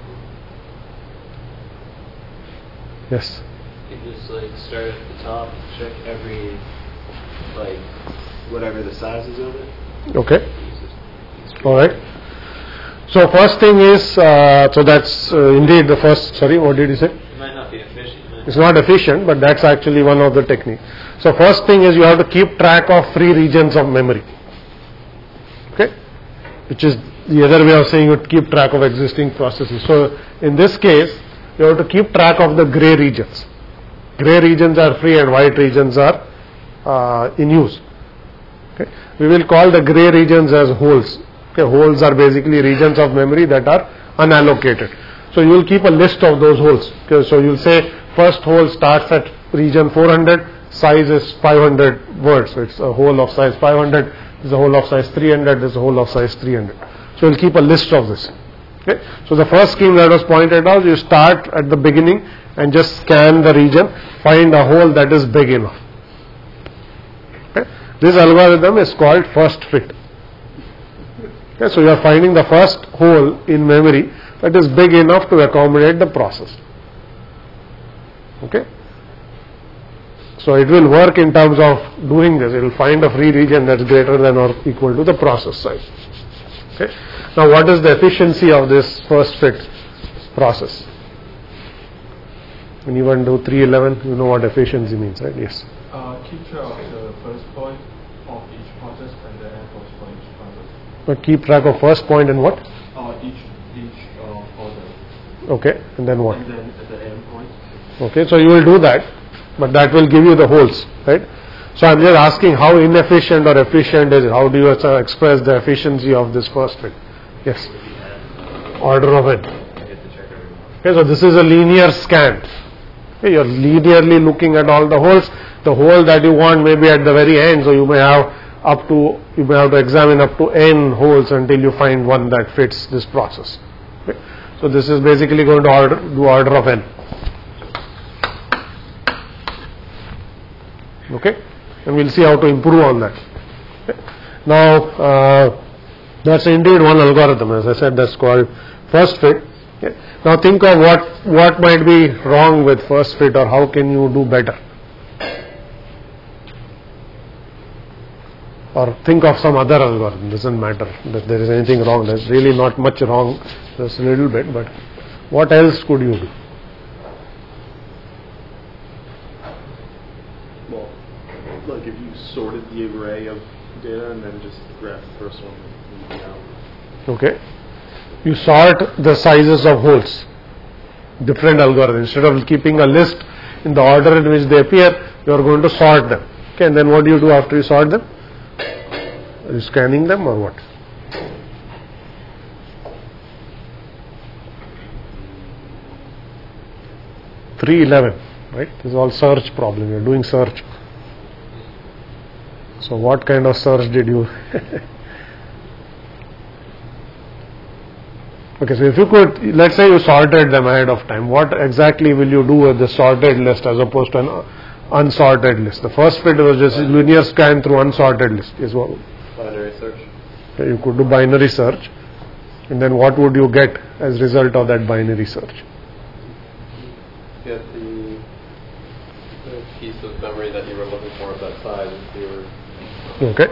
Yes? You can just like start at the top, check every, like, whatever the size is of it. Okay. Alright. So first thing is, so that's indeed the first, sorry, what did you say? It might not be efficient. It's not efficient, but that's actually one of the techniques. So first thing is you have to keep track of free regions of memory. Okay? Which is the other way of saying you keep track of existing processes. So in this case, you have to keep track of the gray regions. Gray regions are free and white regions are in use. Okay? We will call the gray regions as holes. Okay? Holes are basically regions of memory that are unallocated. So you will keep a list of those holes. Okay? So you will say first hole starts at region 400, size is 500 words. So it's a hole of size 500, this is a hole of size 300, this is a hole of size 300. So we'll keep a list of this. Okay? So the first scheme that was pointed out, you start at the beginning and just scan the region, find a hole that is big enough. Okay? This algorithm is called first fit. Okay? So you are finding the first hole in memory that is big enough to accommodate the process. Okay? So it will work in terms of doing this. It will find a free region that's greater than or equal to the process size. Okay? Now what is the efficiency of this first fit process? When you want to do 311, you know what efficiency means, right? Yes. Keep track of the first point of each process and the end point for each process. Keep track of first point and what? Each order. Okay, and then what? And then at the end point. Okay, so you will do that, but that will give you the holes, right? So I'm just asking how inefficient or efficient is it? How do you express the efficiency of this first fit? Yes. Order of n. Okay, so this is a linear scan. Okay, you're linearly looking at all the holes. The hole that you want may be at the very end, so you may have to examine up to n holes until you find one that fits this process. Okay. So this is basically going to do order of n. Okay, and we'll see how to improve on that. Okay. Now that's indeed one algorithm. As I said, that's called first fit. Okay. Now think of what might be wrong with first fit, or how can you do better. Or think of some other algorithm. Doesn't matter that there is anything wrong. There's really not much wrong. Just a little bit, but what else could you do? Well, like if you sorted the array of data and then just graph the first one and out. Okay. You sort the sizes of holes. Different algorithm. Instead of keeping a list in the order in which they appear, you are going to sort them. Okay, and then what do you do after you sort them? Are you scanning them or what? $311, right? This is all search problem. You're doing search. So what kind of search did you? Okay, so if you could, let's say you sorted them ahead of time, what exactly will you do with the sorted list as opposed to an unsorted list? The first fit was just linear scan through unsorted list. Is what? Binary search. Okay, you could do binary search, and then what would you get as a result of that binary search? Get the piece of memory that you were looking for of that size. Okay.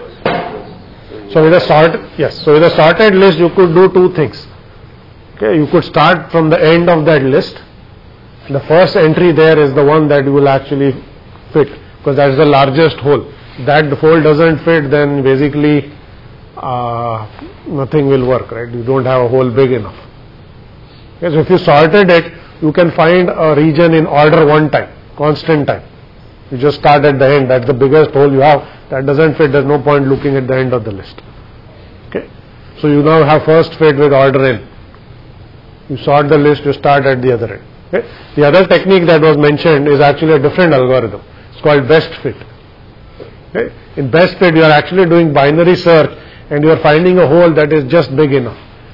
So with a sorted list, you could do two things. Okay, you could start from the end of that list. The first entry there is the one that you will actually fit, because that is the largest hole. That the hole doesn't fit, then basically nothing will work, right? You don't have a hole big enough. Okay, so if you sorted it, you can find a region in order one time, constant time. You just start at the end. That's the biggest hole you have. That doesn't fit. There's no point looking at the end of the list. Okay, so you now have first fit with order n. You sort the list, you start at the other end. Okay? The other technique that was mentioned is actually a different algorithm. It's called best fit. Okay? In best fit, you are actually doing binary search and you are finding a hole that is just big enough.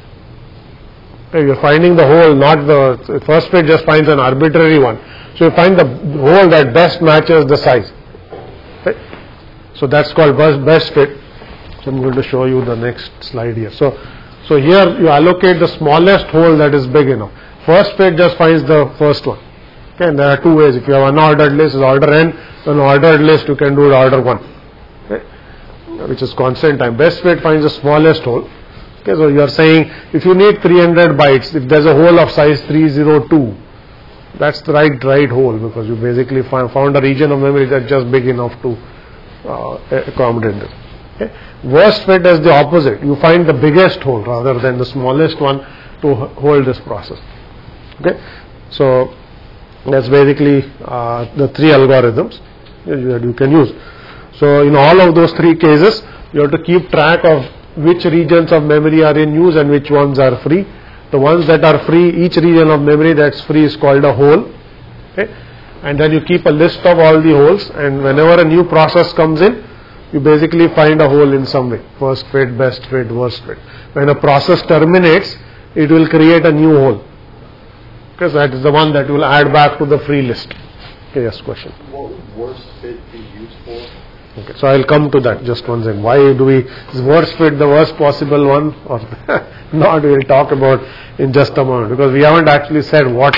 Okay? You are finding the hole, not the first fit just finds an arbitrary one. So you find the hole that best matches the size. Okay? So that's called best fit. So I'm going to show you the next slide here. So here you allocate the smallest hole that is big enough. First fit just finds the first one. Okay, and there are two ways. If you have unordered list, is order n. Unordered list, you can do it order 1. Okay, which is constant time. Best fit finds the smallest hole. Okay, so you are saying if you need 300 bytes, if there is a hole of size 302, that's the right hole, because you basically found a region of memory that's just big enough to accommodate this. Okay. Worst fit is the opposite. You find the biggest hole rather than the smallest one to hold this process. Okay, so that's basically the three algorithms that you can use. So in all of those three cases, you have to keep track of which regions of memory are in use and which ones are free. The ones that are free, each region of memory that's free is called a hole. Okay, and then you keep a list of all the holes, and whenever a new process comes in, you basically find a hole in some way. First fit, best fit, worst fit. When a process terminates, it will create a new hole, because that is the one that will add back to the free list. Okay, yes, question. What would worst fit be used for? Okay, so I'll come to that just one second. Why do we, is worst fit the worst possible one or not? We'll talk about in just a moment, because we haven't actually said what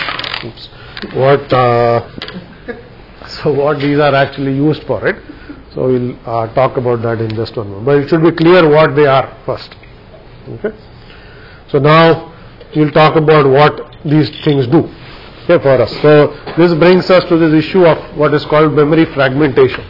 these are actually used for, right? So we'll talk about that in just one moment. But it should be clear what they are first. Okay. So now we'll talk about what these things do, okay, for us. So this brings us to this issue of what is called memory fragmentation.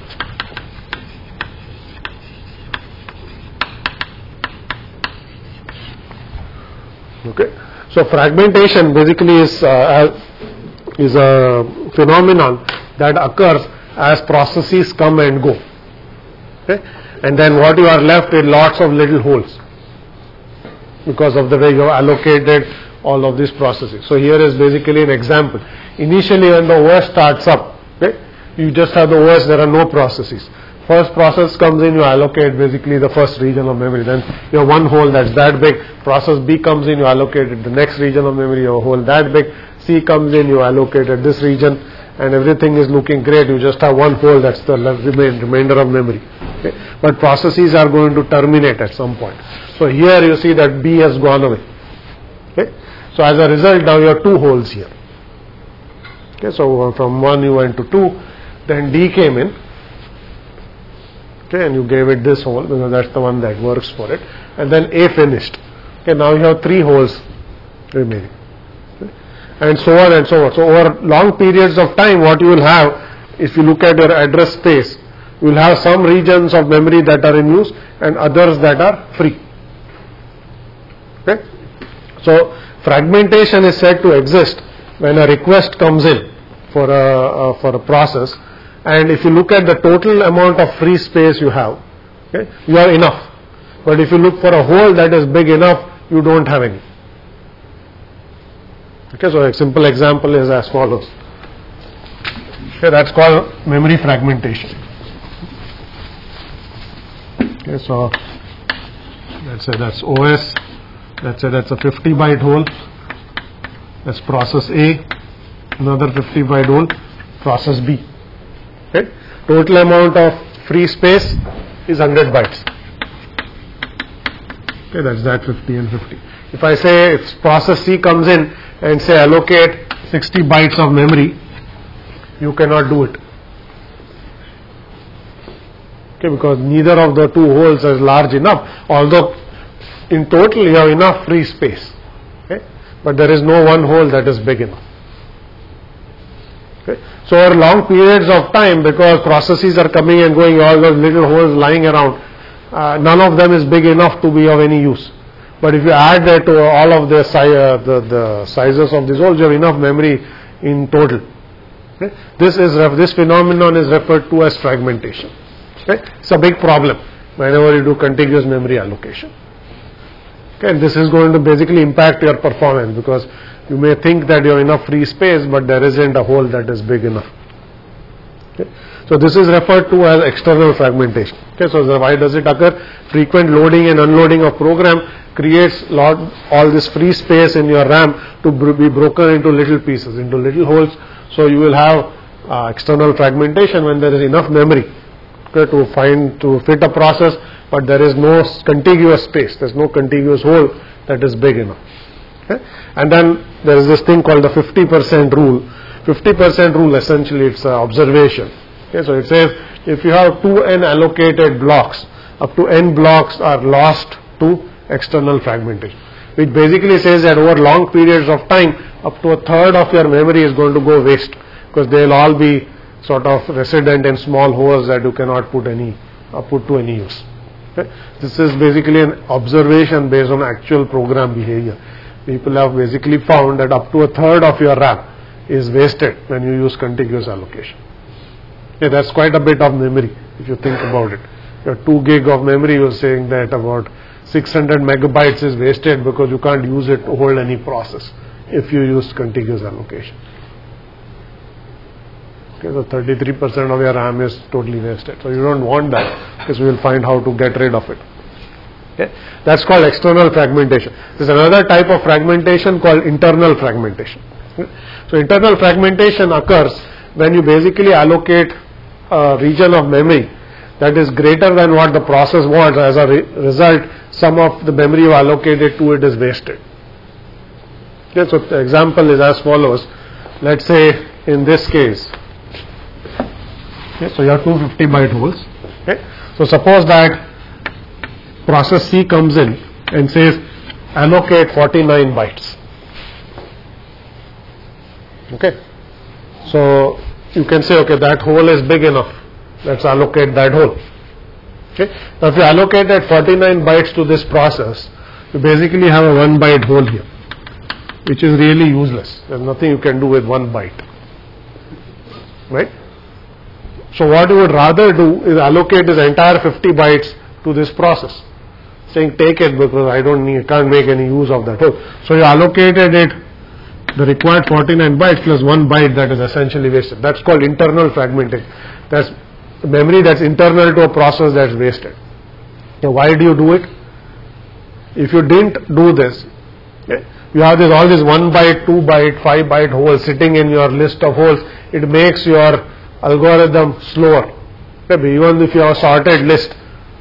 Okay. So fragmentation basically is a phenomenon that occurs as processes come and go. Okay. And then what you are left with lots of little holes because of the way you have allocated all of these processes. So here is basically an example. Initially when the OS starts up, okay, you just have the OS, there are no processes. First process comes in, you allocate basically the first region of memory. Then you have one hole that's that big. Process B comes in, you allocate it the next region of memory, you have a hole that big. C comes in, you allocated this region, and everything is looking great. You just have one hole, that's the remainder of memory. Okay. But processes are going to terminate at some point. So here you see that B has gone away. Okay. So as a result, now you have two holes here. Okay. So from 1 you went to 2, then D came in. Okay, and you gave it this hole because that's the one that works for it, and then A finished. Okay, now you have 3 holes remaining, okay, and so on and so on. So over long periods of time, what you will have, if you look at your address space, you will have some regions of memory that are in use and others that are free. Okay, so fragmentation is said to exist when a request comes in for a process. And if you look at the total amount of free space you have, okay, you have enough. But if you look for a hole that is big enough, you don't have any. Okay, so a simple example is as follows. Okay, that's called memory fragmentation. Okay, so let's say that's OS. Let's say that's a 50 byte hole. That's process A. Another 50 byte hole. Process B. Okay. Total amount of free space is 100 bytes. Okay, that's that 50 and 50. If I say if process C comes in and say allocate 60 bytes of memory, you cannot do it. Okay, because neither of the two holes is large enough, although in total you have enough free space. Okay, but there is no one hole that is big enough. Okay. So over long periods of time, because processes are coming and going, all those little holes lying around, none of them is big enough to be of any use. But if you add that to all of the sizes of these holes, you have enough memory in total. Okay. This phenomenon is referred to as fragmentation. Okay. It's a big problem whenever you do contiguous memory allocation. Okay. And this is going to basically impact your performance, because you may think that you have enough free space, but there isn't a hole that is big enough. Okay. So this is referred to as external fragmentation. Okay. So why does it occur? Frequent loading and unloading of program creates all this free space in your RAM to be broken into little pieces, into little holes. So you will have external fragmentation when there is enough memory, okay, to fit a process, but there is no contiguous space. There is no contiguous hole that is big enough. Okay. And then there is this thing called the 50% rule. 50% rule, essentially it's an observation. Okay, so it says if you have 2n allocated blocks, up to n blocks are lost to external fragmentation, which basically says that over long periods of time, up to a third of your memory is going to go waste, because they will all be sort of resident in small holes that you cannot put to any use. Okay. This is basically an observation based on actual program behavior. People have basically found that up to a third of your RAM is wasted when you use contiguous allocation. Okay, that's quite a bit of memory if you think about it. Your 2 gig of memory, you're saying that about 600 megabytes is wasted because you can't use it to hold any process if you use contiguous allocation. Okay, so 33% of your RAM is totally wasted. So you don't want that, because we will find how to get rid of it. Okay. That's called external fragmentation. There's another type of fragmentation called internal fragmentation. Okay. So internal fragmentation occurs when you basically allocate a region of memory that is greater than what the process wants. As a result, some of the memory you allocated to it is wasted. Okay. So the example is as follows. Let's say in this case, okay, so you have 250 byte holes. Okay. So suppose that process C comes in and says allocate 49 bytes. Okay. So you can say, okay, that hole is big enough, let's allocate that hole. Okay. Now if you allocated 49 bytes to this process, you basically have a 1 byte hole here. which is really useless. There's nothing you can do with 1 byte. Right? So what you would rather do is allocate this entire 50 bytes to this process, saying take it because I can't make any use of that whole. So you allocated it, the required 49 bytes plus 1 byte that is essentially wasted. That's called internal fragmentation. That's memory that's internal to a process that's wasted. Now why do you do it? If you didn't do this, you have all this 1 byte, 2 byte, 5 byte holes sitting in your list of holes. It makes your algorithm slower. Even if you have a sorted list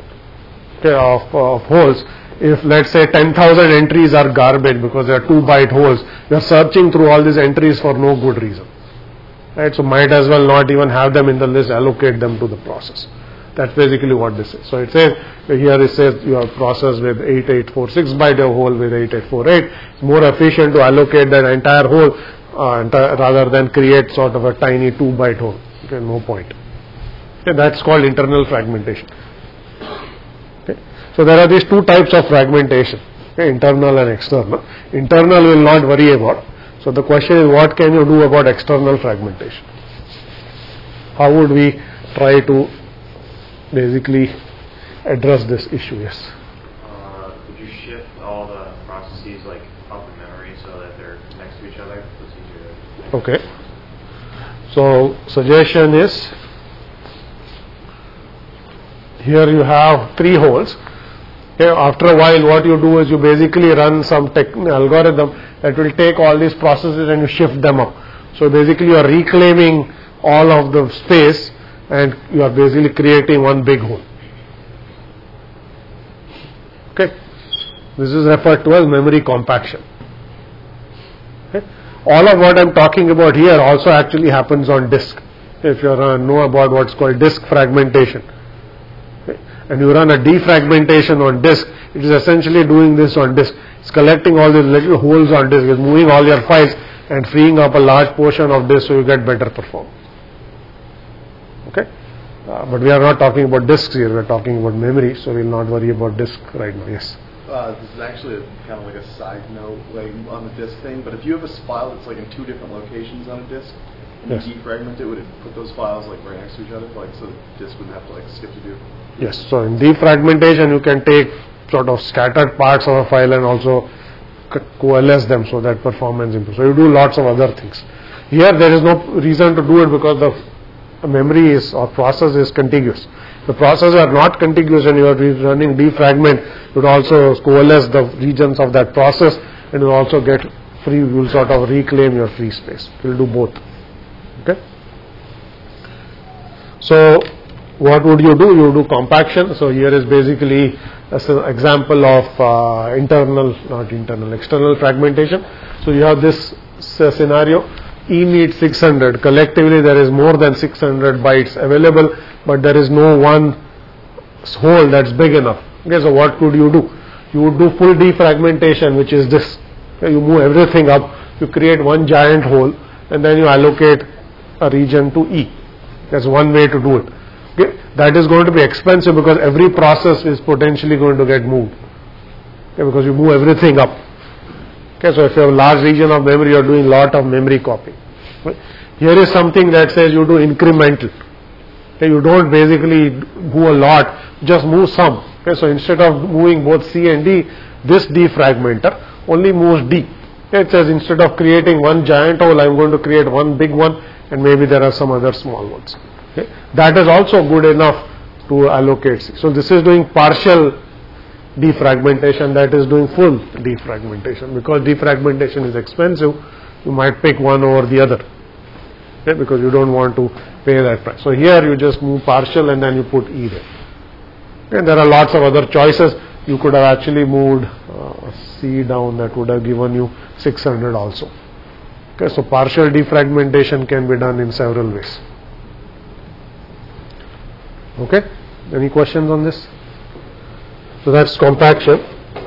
of holes, if let's say 10,000 entries are garbage because they are 2 byte holes, you are searching through all these entries for no good reason. Right? So might as well not even have them in the list, allocate them to the process. That's basically what this is. So it says, here it says your process with 8846 byte, your hole with 8848. It's more efficient to allocate that entire hole rather than create sort of a tiny 2 byte hole. Okay, no point. Okay, that's called internal fragmentation. Okay. So there are these 2 types of fragmentation, okay, internal and external. Internal will not worry about. So the question is, what can you do about external fragmentation? How would we try to basically address this issue? Yes. Could you shift all the processes like up in memory so that they're next to each other? It's easier. Okay. So suggestion is, here you have 3 holes. Okay, after a while what you do is you basically run some algorithm that will take all these processes and you shift them up. So basically you are reclaiming all of the space and you are basically creating one big hole. Okay, this is referred to as memory compaction. Okay. All of what I am talking about here also actually happens on disk. If you know about what's called disk fragmentation, okay, and you run a defragmentation on disk, it is essentially doing this on disk. It's collecting all these little holes on disk, it's moving all your files and freeing up a large portion of disk so you get better performance. Okay, but we are not talking about disks here, we are talking about memory, so we will not worry about disk right now. Yes. This is actually kind of like a side note, like on the disk thing. But if you have a file that's like in 2 different locations on a disk, and yes, you defragment it, would it put those files like right next to each other, like so the disk wouldn't have to like skip to do? Yes. So in defragmentation, you can take sort of scattered parts of a file and also coalesce them so that performance improves. So you do lots of other things. Here there is no reason to do it because the memory is or process is contiguous. The processes are not contiguous and you are running defragment, you would also coalesce the regions of that process and you also get free, you will sort of reclaim your free space. You will do both. Okay. So what would you do? You do compaction. So here is basically an example of external fragmentation. So you have this scenario. E needs 600. Collectively there is more than 600 bytes available, but there is no one hole that's big enough. Okay, so what could you do? You would do full defragmentation, which is this. Okay, you move everything up, you create one giant hole, and then you allocate a region to E. That's one way to do it. Okay, that is going to be expensive because every process is potentially going to get moved. Okay, because you move everything up. Okay, so if you have a large region of memory, you are doing a lot of memory copy. Right? Here is something that says you do incremental. Okay, you don't basically move a lot, just move some. Okay, so instead of moving both C and D, this defragmenter only moves D. Okay, it says instead of creating one giant hole, I am going to create one big one, and maybe there are some other small ones. Okay, that is also good enough to allocate C. So this is doing partial defragmentation, that is doing full defragmentation. Because defragmentation is expensive, you might pick one over the other, okay, because you don't want to pay that price. So here you just move partial and then you put E there. Okay, there are lots of other choices. You could have actually moved C down, that would have given you 600 also. Okay, so partial defragmentation can be done in several ways. Okay, any questions on this? So that's compaction.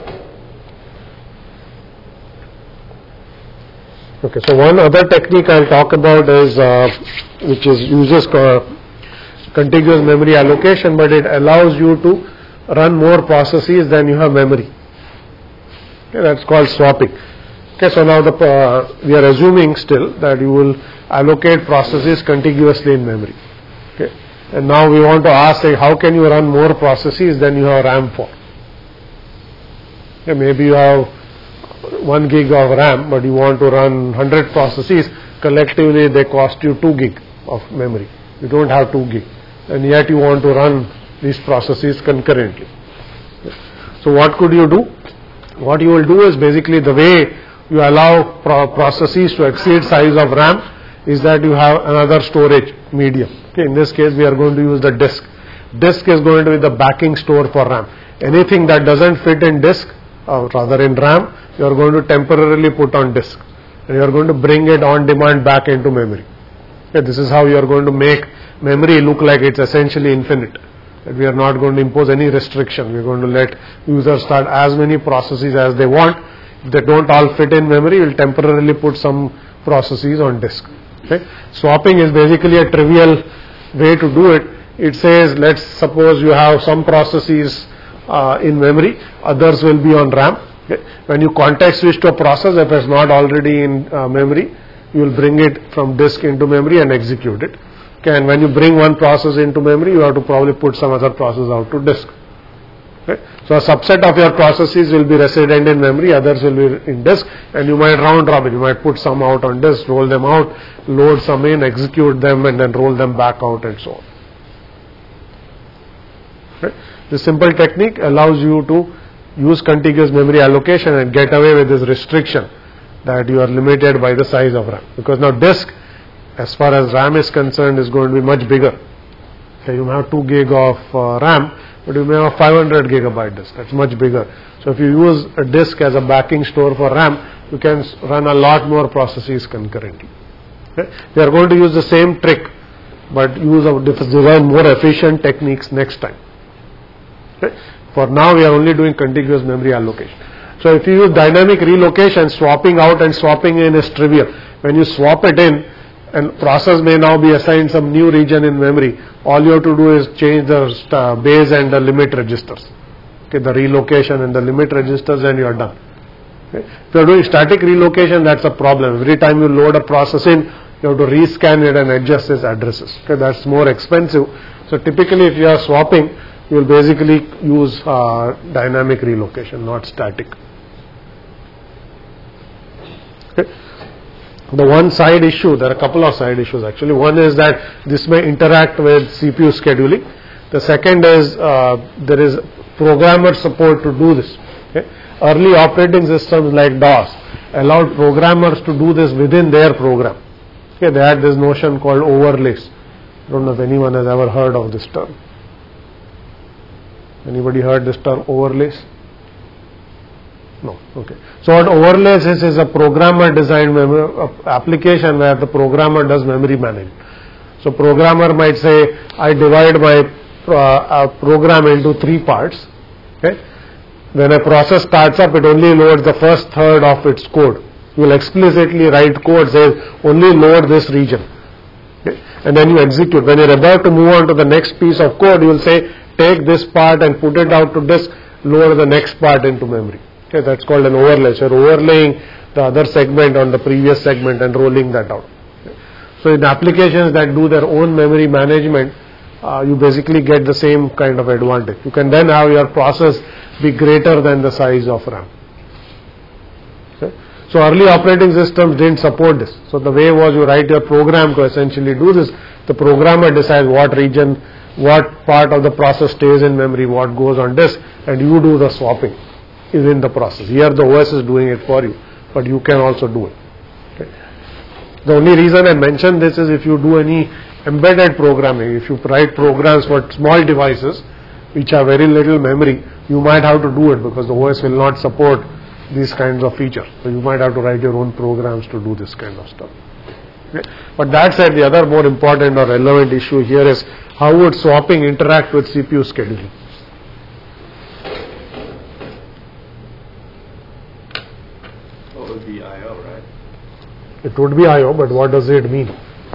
Okay, so one other technique I'll talk about is which is uses contiguous memory allocation, but it allows you to run more processes than you have memory. Okay, that's called swapping. Okay, so now we are assuming still that you will allocate processes contiguously in memory. Okay, and now we want to ask, like, how can you run more processes than you have RAM for? Okay, maybe you have 1 gig of RAM, but you want to run 100 processes. Collectively, they cost you 2 gig of memory. You don't have 2 gig, and yet you want to run these processes concurrently. So what could you do? What you will do is basically the way you allow processes to exceed size of RAM is that you have another storage medium. Okay, in this case, we are going to use the disk. Disk is going to be the backing store for RAM. Anything that doesn't fit in disk, or rather in RAM, you are going to temporarily put on disk, and you are going to bring it on demand back into memory. Okay, this is how you are going to make memory look like it's essentially infinite. That we are not going to impose any restriction. We are going to let users start as many processes as they want. If they don't all fit in memory, we will temporarily put some processes on disk. Okay? Swapping is basically a trivial way to do it. It says, let's suppose you have some processes in memory, others will be on RAM. Okay? When you context switch to a process, if it's not already in memory, you will bring it from disk into memory and execute it. Okay, and when you bring one process into memory, you have to probably put some other process out to disk. Okay? So a subset of your processes will be resident in memory, others will be in disk, and you might round robin. You might put some out on disk, roll them out, load some in, execute them, and then roll them back out, and so on. Okay? This simple technique allows you to use contiguous memory allocation and get away with this restriction that you are limited by the size of RAM. Because now disk, as far as RAM is concerned, is going to be much bigger. Okay, you may have 2 gig of RAM, but you may have 500 gigabyte disk. That's much bigger. So if you use a disk as a backing store for RAM, you can run a lot more processes concurrently. Okay? We are going to use the same trick, but use design more efficient techniques next time. Okay? For now, we are only doing contiguous memory allocation. So if you use dynamic relocation, swapping out and swapping in is trivial. When you swap it in, and process may now be assigned some new region in memory, all you have to do is change the base and the limit registers. Okay, the relocation and the limit registers, and you are done. Okay. If you are doing static relocation, that's a problem. Every time you load a process in, you have to rescan it and adjust its addresses. Okay, that's more expensive. So typically, if you are swapping, you will basically use dynamic relocation, not static. Okay. The one side issue, there are a couple of side issues actually. One is that this may interact with CPU scheduling. The second is there is programmer support to do this. Okay. Early operating systems like DOS allowed programmers to do this within their program. Okay. They had this notion called overlays. I don't know if anyone has ever heard of this term. Anybody heard this term, overlays? No. Okay. So what overlays is a programmer designed application where the programmer does memory management. So programmer might say, I divide my program into 3 parts. Okay. When a process starts up, it only loads the first third of its code. You will explicitly write code says only load this region. Okay. And then you execute. When you are about to move on to the next piece of code, you will say take this part and put it out to disk, load the next part into memory. Okay, that's called an overlay. So you're overlaying the other segment on the previous segment and rolling that out. Okay. So in applications that do their own memory management, you basically get the same kind of advantage. You can then have your process be greater than the size of RAM. Okay. So early operating systems didn't support this. So the way was you write your program to essentially do this. The programmer decides what region, what part of the process stays in memory, what goes on disk, and you do the swapping within the process. Here the OS is doing it for you, but you can also do it. Okay. The only reason I mention this is if you do any embedded programming, if you write programs for small devices which have very little memory, you might have to do it because the OS will not support these kinds of features. So you might have to write your own programs to do this kind of stuff. Okay. But that said, the other more important or relevant issue here is how would swapping interact with CPU scheduling? Well, it would be I/O, right? It would be I/O, but what does it mean?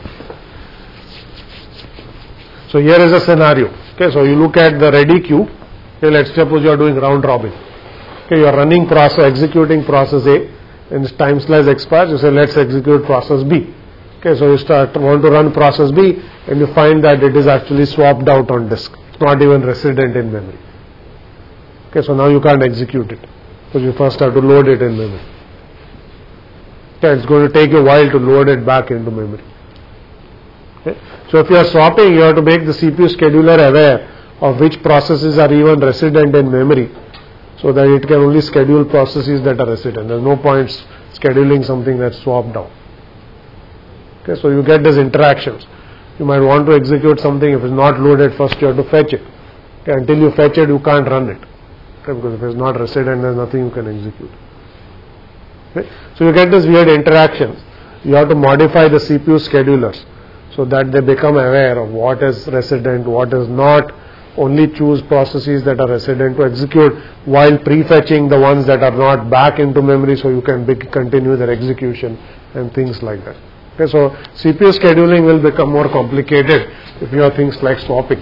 So here is a scenario. Okay, so you look at the ready queue. Okay, let's suppose you are doing round robin. Okay, you are running process, executing process A, and time slice expires, you say let's execute process B. Okay, so you want to run process B and you find that it is actually swapped out on disk. It's not even resident in memory. Okay, so now you can't execute it because you first have to load it in memory. Okay, it's going to take a while to load it back into memory. Okay. So if you are swapping, you have to make the CPU scheduler aware of which processes are even resident in memory, so that it can only schedule processes that are resident. There is no point scheduling something that's swapped out. Okay, so you get these interactions. You might want to execute something. If it's not loaded, first you have to fetch it. Okay, until you fetch it, you can't run it. Okay, because if it's not resident, there's nothing you can execute. Okay, so you get these weird interactions. You have to modify the CPU schedulers so that they become aware of what is resident, what is not. Only choose processes that are resident to execute while prefetching the ones that are not back into memory, so you can continue their execution and things like that. Okay, so CPU scheduling will become more complicated if you have things like swapping.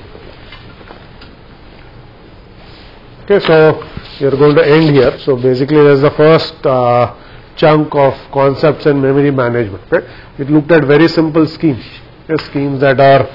Okay, so we are going to end here. So basically there is the first chunk of concepts in memory management. Okay? It looked at very simple schemes. Okay, schemes that are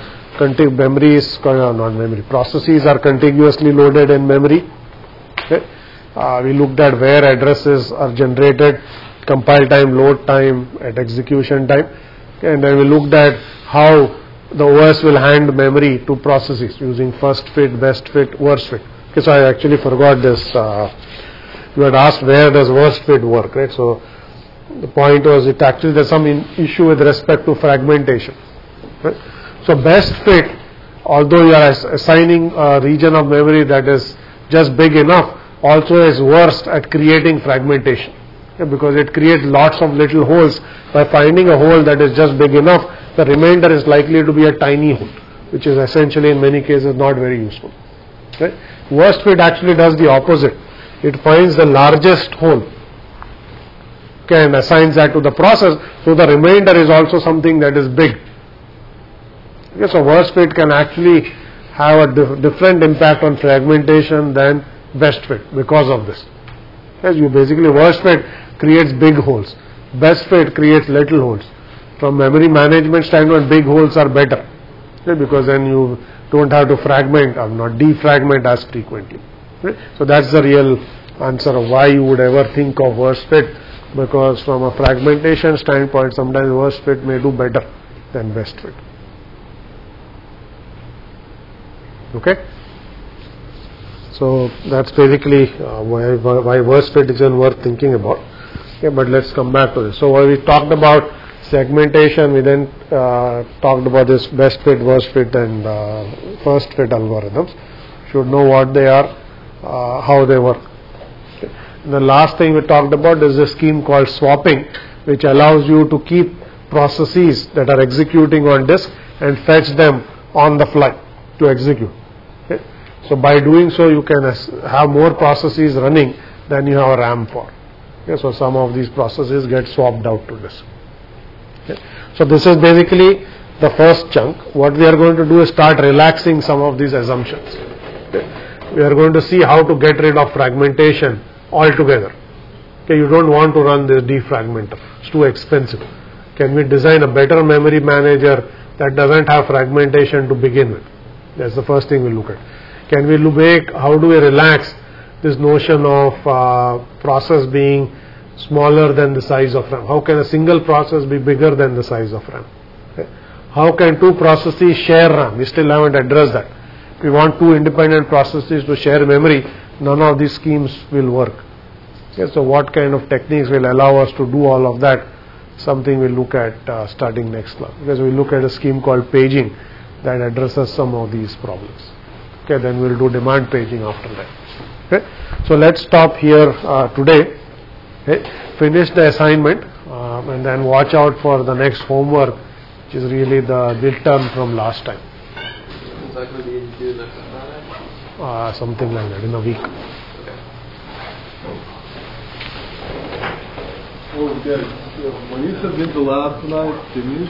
processes are contiguously loaded in memory. Okay? We looked at where addresses are generated, compile time, load time, at execution time. Okay? And then we looked at how the OS will hand memory to processes using first fit, best fit, worst fit. Okay, so I actually forgot this. You had asked where does worst fit work, right? So the point was it actually there's some issue with respect to fragmentation. Right? So best fit, although you are assigning a region of memory that is just big enough, also is worst at creating fragmentation. Okay, because it creates lots of little holes. By finding a hole that is just big enough, the remainder is likely to be a tiny hole, which is essentially in many cases not very useful. Right? Worst fit actually does the opposite. It finds the largest hole, okay, and assigns that to the process, so the remainder is also something that is big. Okay, so worst fit can actually have a different impact on fragmentation than best fit because of this. Yes, you basically worst fit creates big holes, best fit creates little holes. From memory management standpoint, big holes are better, okay, because then you don't have to fragment or not defragment as frequently. Okay? So that's the real answer of why you would ever think of worst fit, because from a fragmentation standpoint, sometimes worst fit may do better than best fit. Okay, so that's basically why worst fit isn't worth thinking about. Okay, but let's come back to this. So while we talked about segmentation, we then talked about this best fit, worst fit, and first fit algorithms. Should know what they are, how they work. Okay. The last thing we talked about is a scheme called swapping, which allows you to keep processes that are executing on disk and fetch them on the fly to execute. Okay. So by doing so, you can have more processes running than you have a RAM for. Okay. So some of these processes get swapped out to disk. Okay. So this is basically the first chunk. What we are going to do is start relaxing some of these assumptions. Okay. We are going to see how to get rid of fragmentation altogether. Okay, you don't want to run this defragmenter. It's too expensive. Can we design a better memory manager that doesn't have fragmentation to begin with? That's the first thing we look at. Can we how do we relax this notion of process being smaller than the size of RAM? How can a single process be bigger than the size of RAM? Okay. How can two processes share RAM? We still haven't addressed that. If we want two independent processes to share memory, none of these schemes will work. Okay, so what kind of techniques will allow us to do all of that? Something we'll look at starting next class. Because we'll look at a scheme called paging that addresses some of these problems. Okay, then we'll do demand paging after that. Okay, so let's stop here today. Okay, finish the assignment and then watch out for the next homework, which is really the midterm from last time. Is that going to be due next Friday? Something like that, in a week. Oh, good. When you submit the lab tonight, can you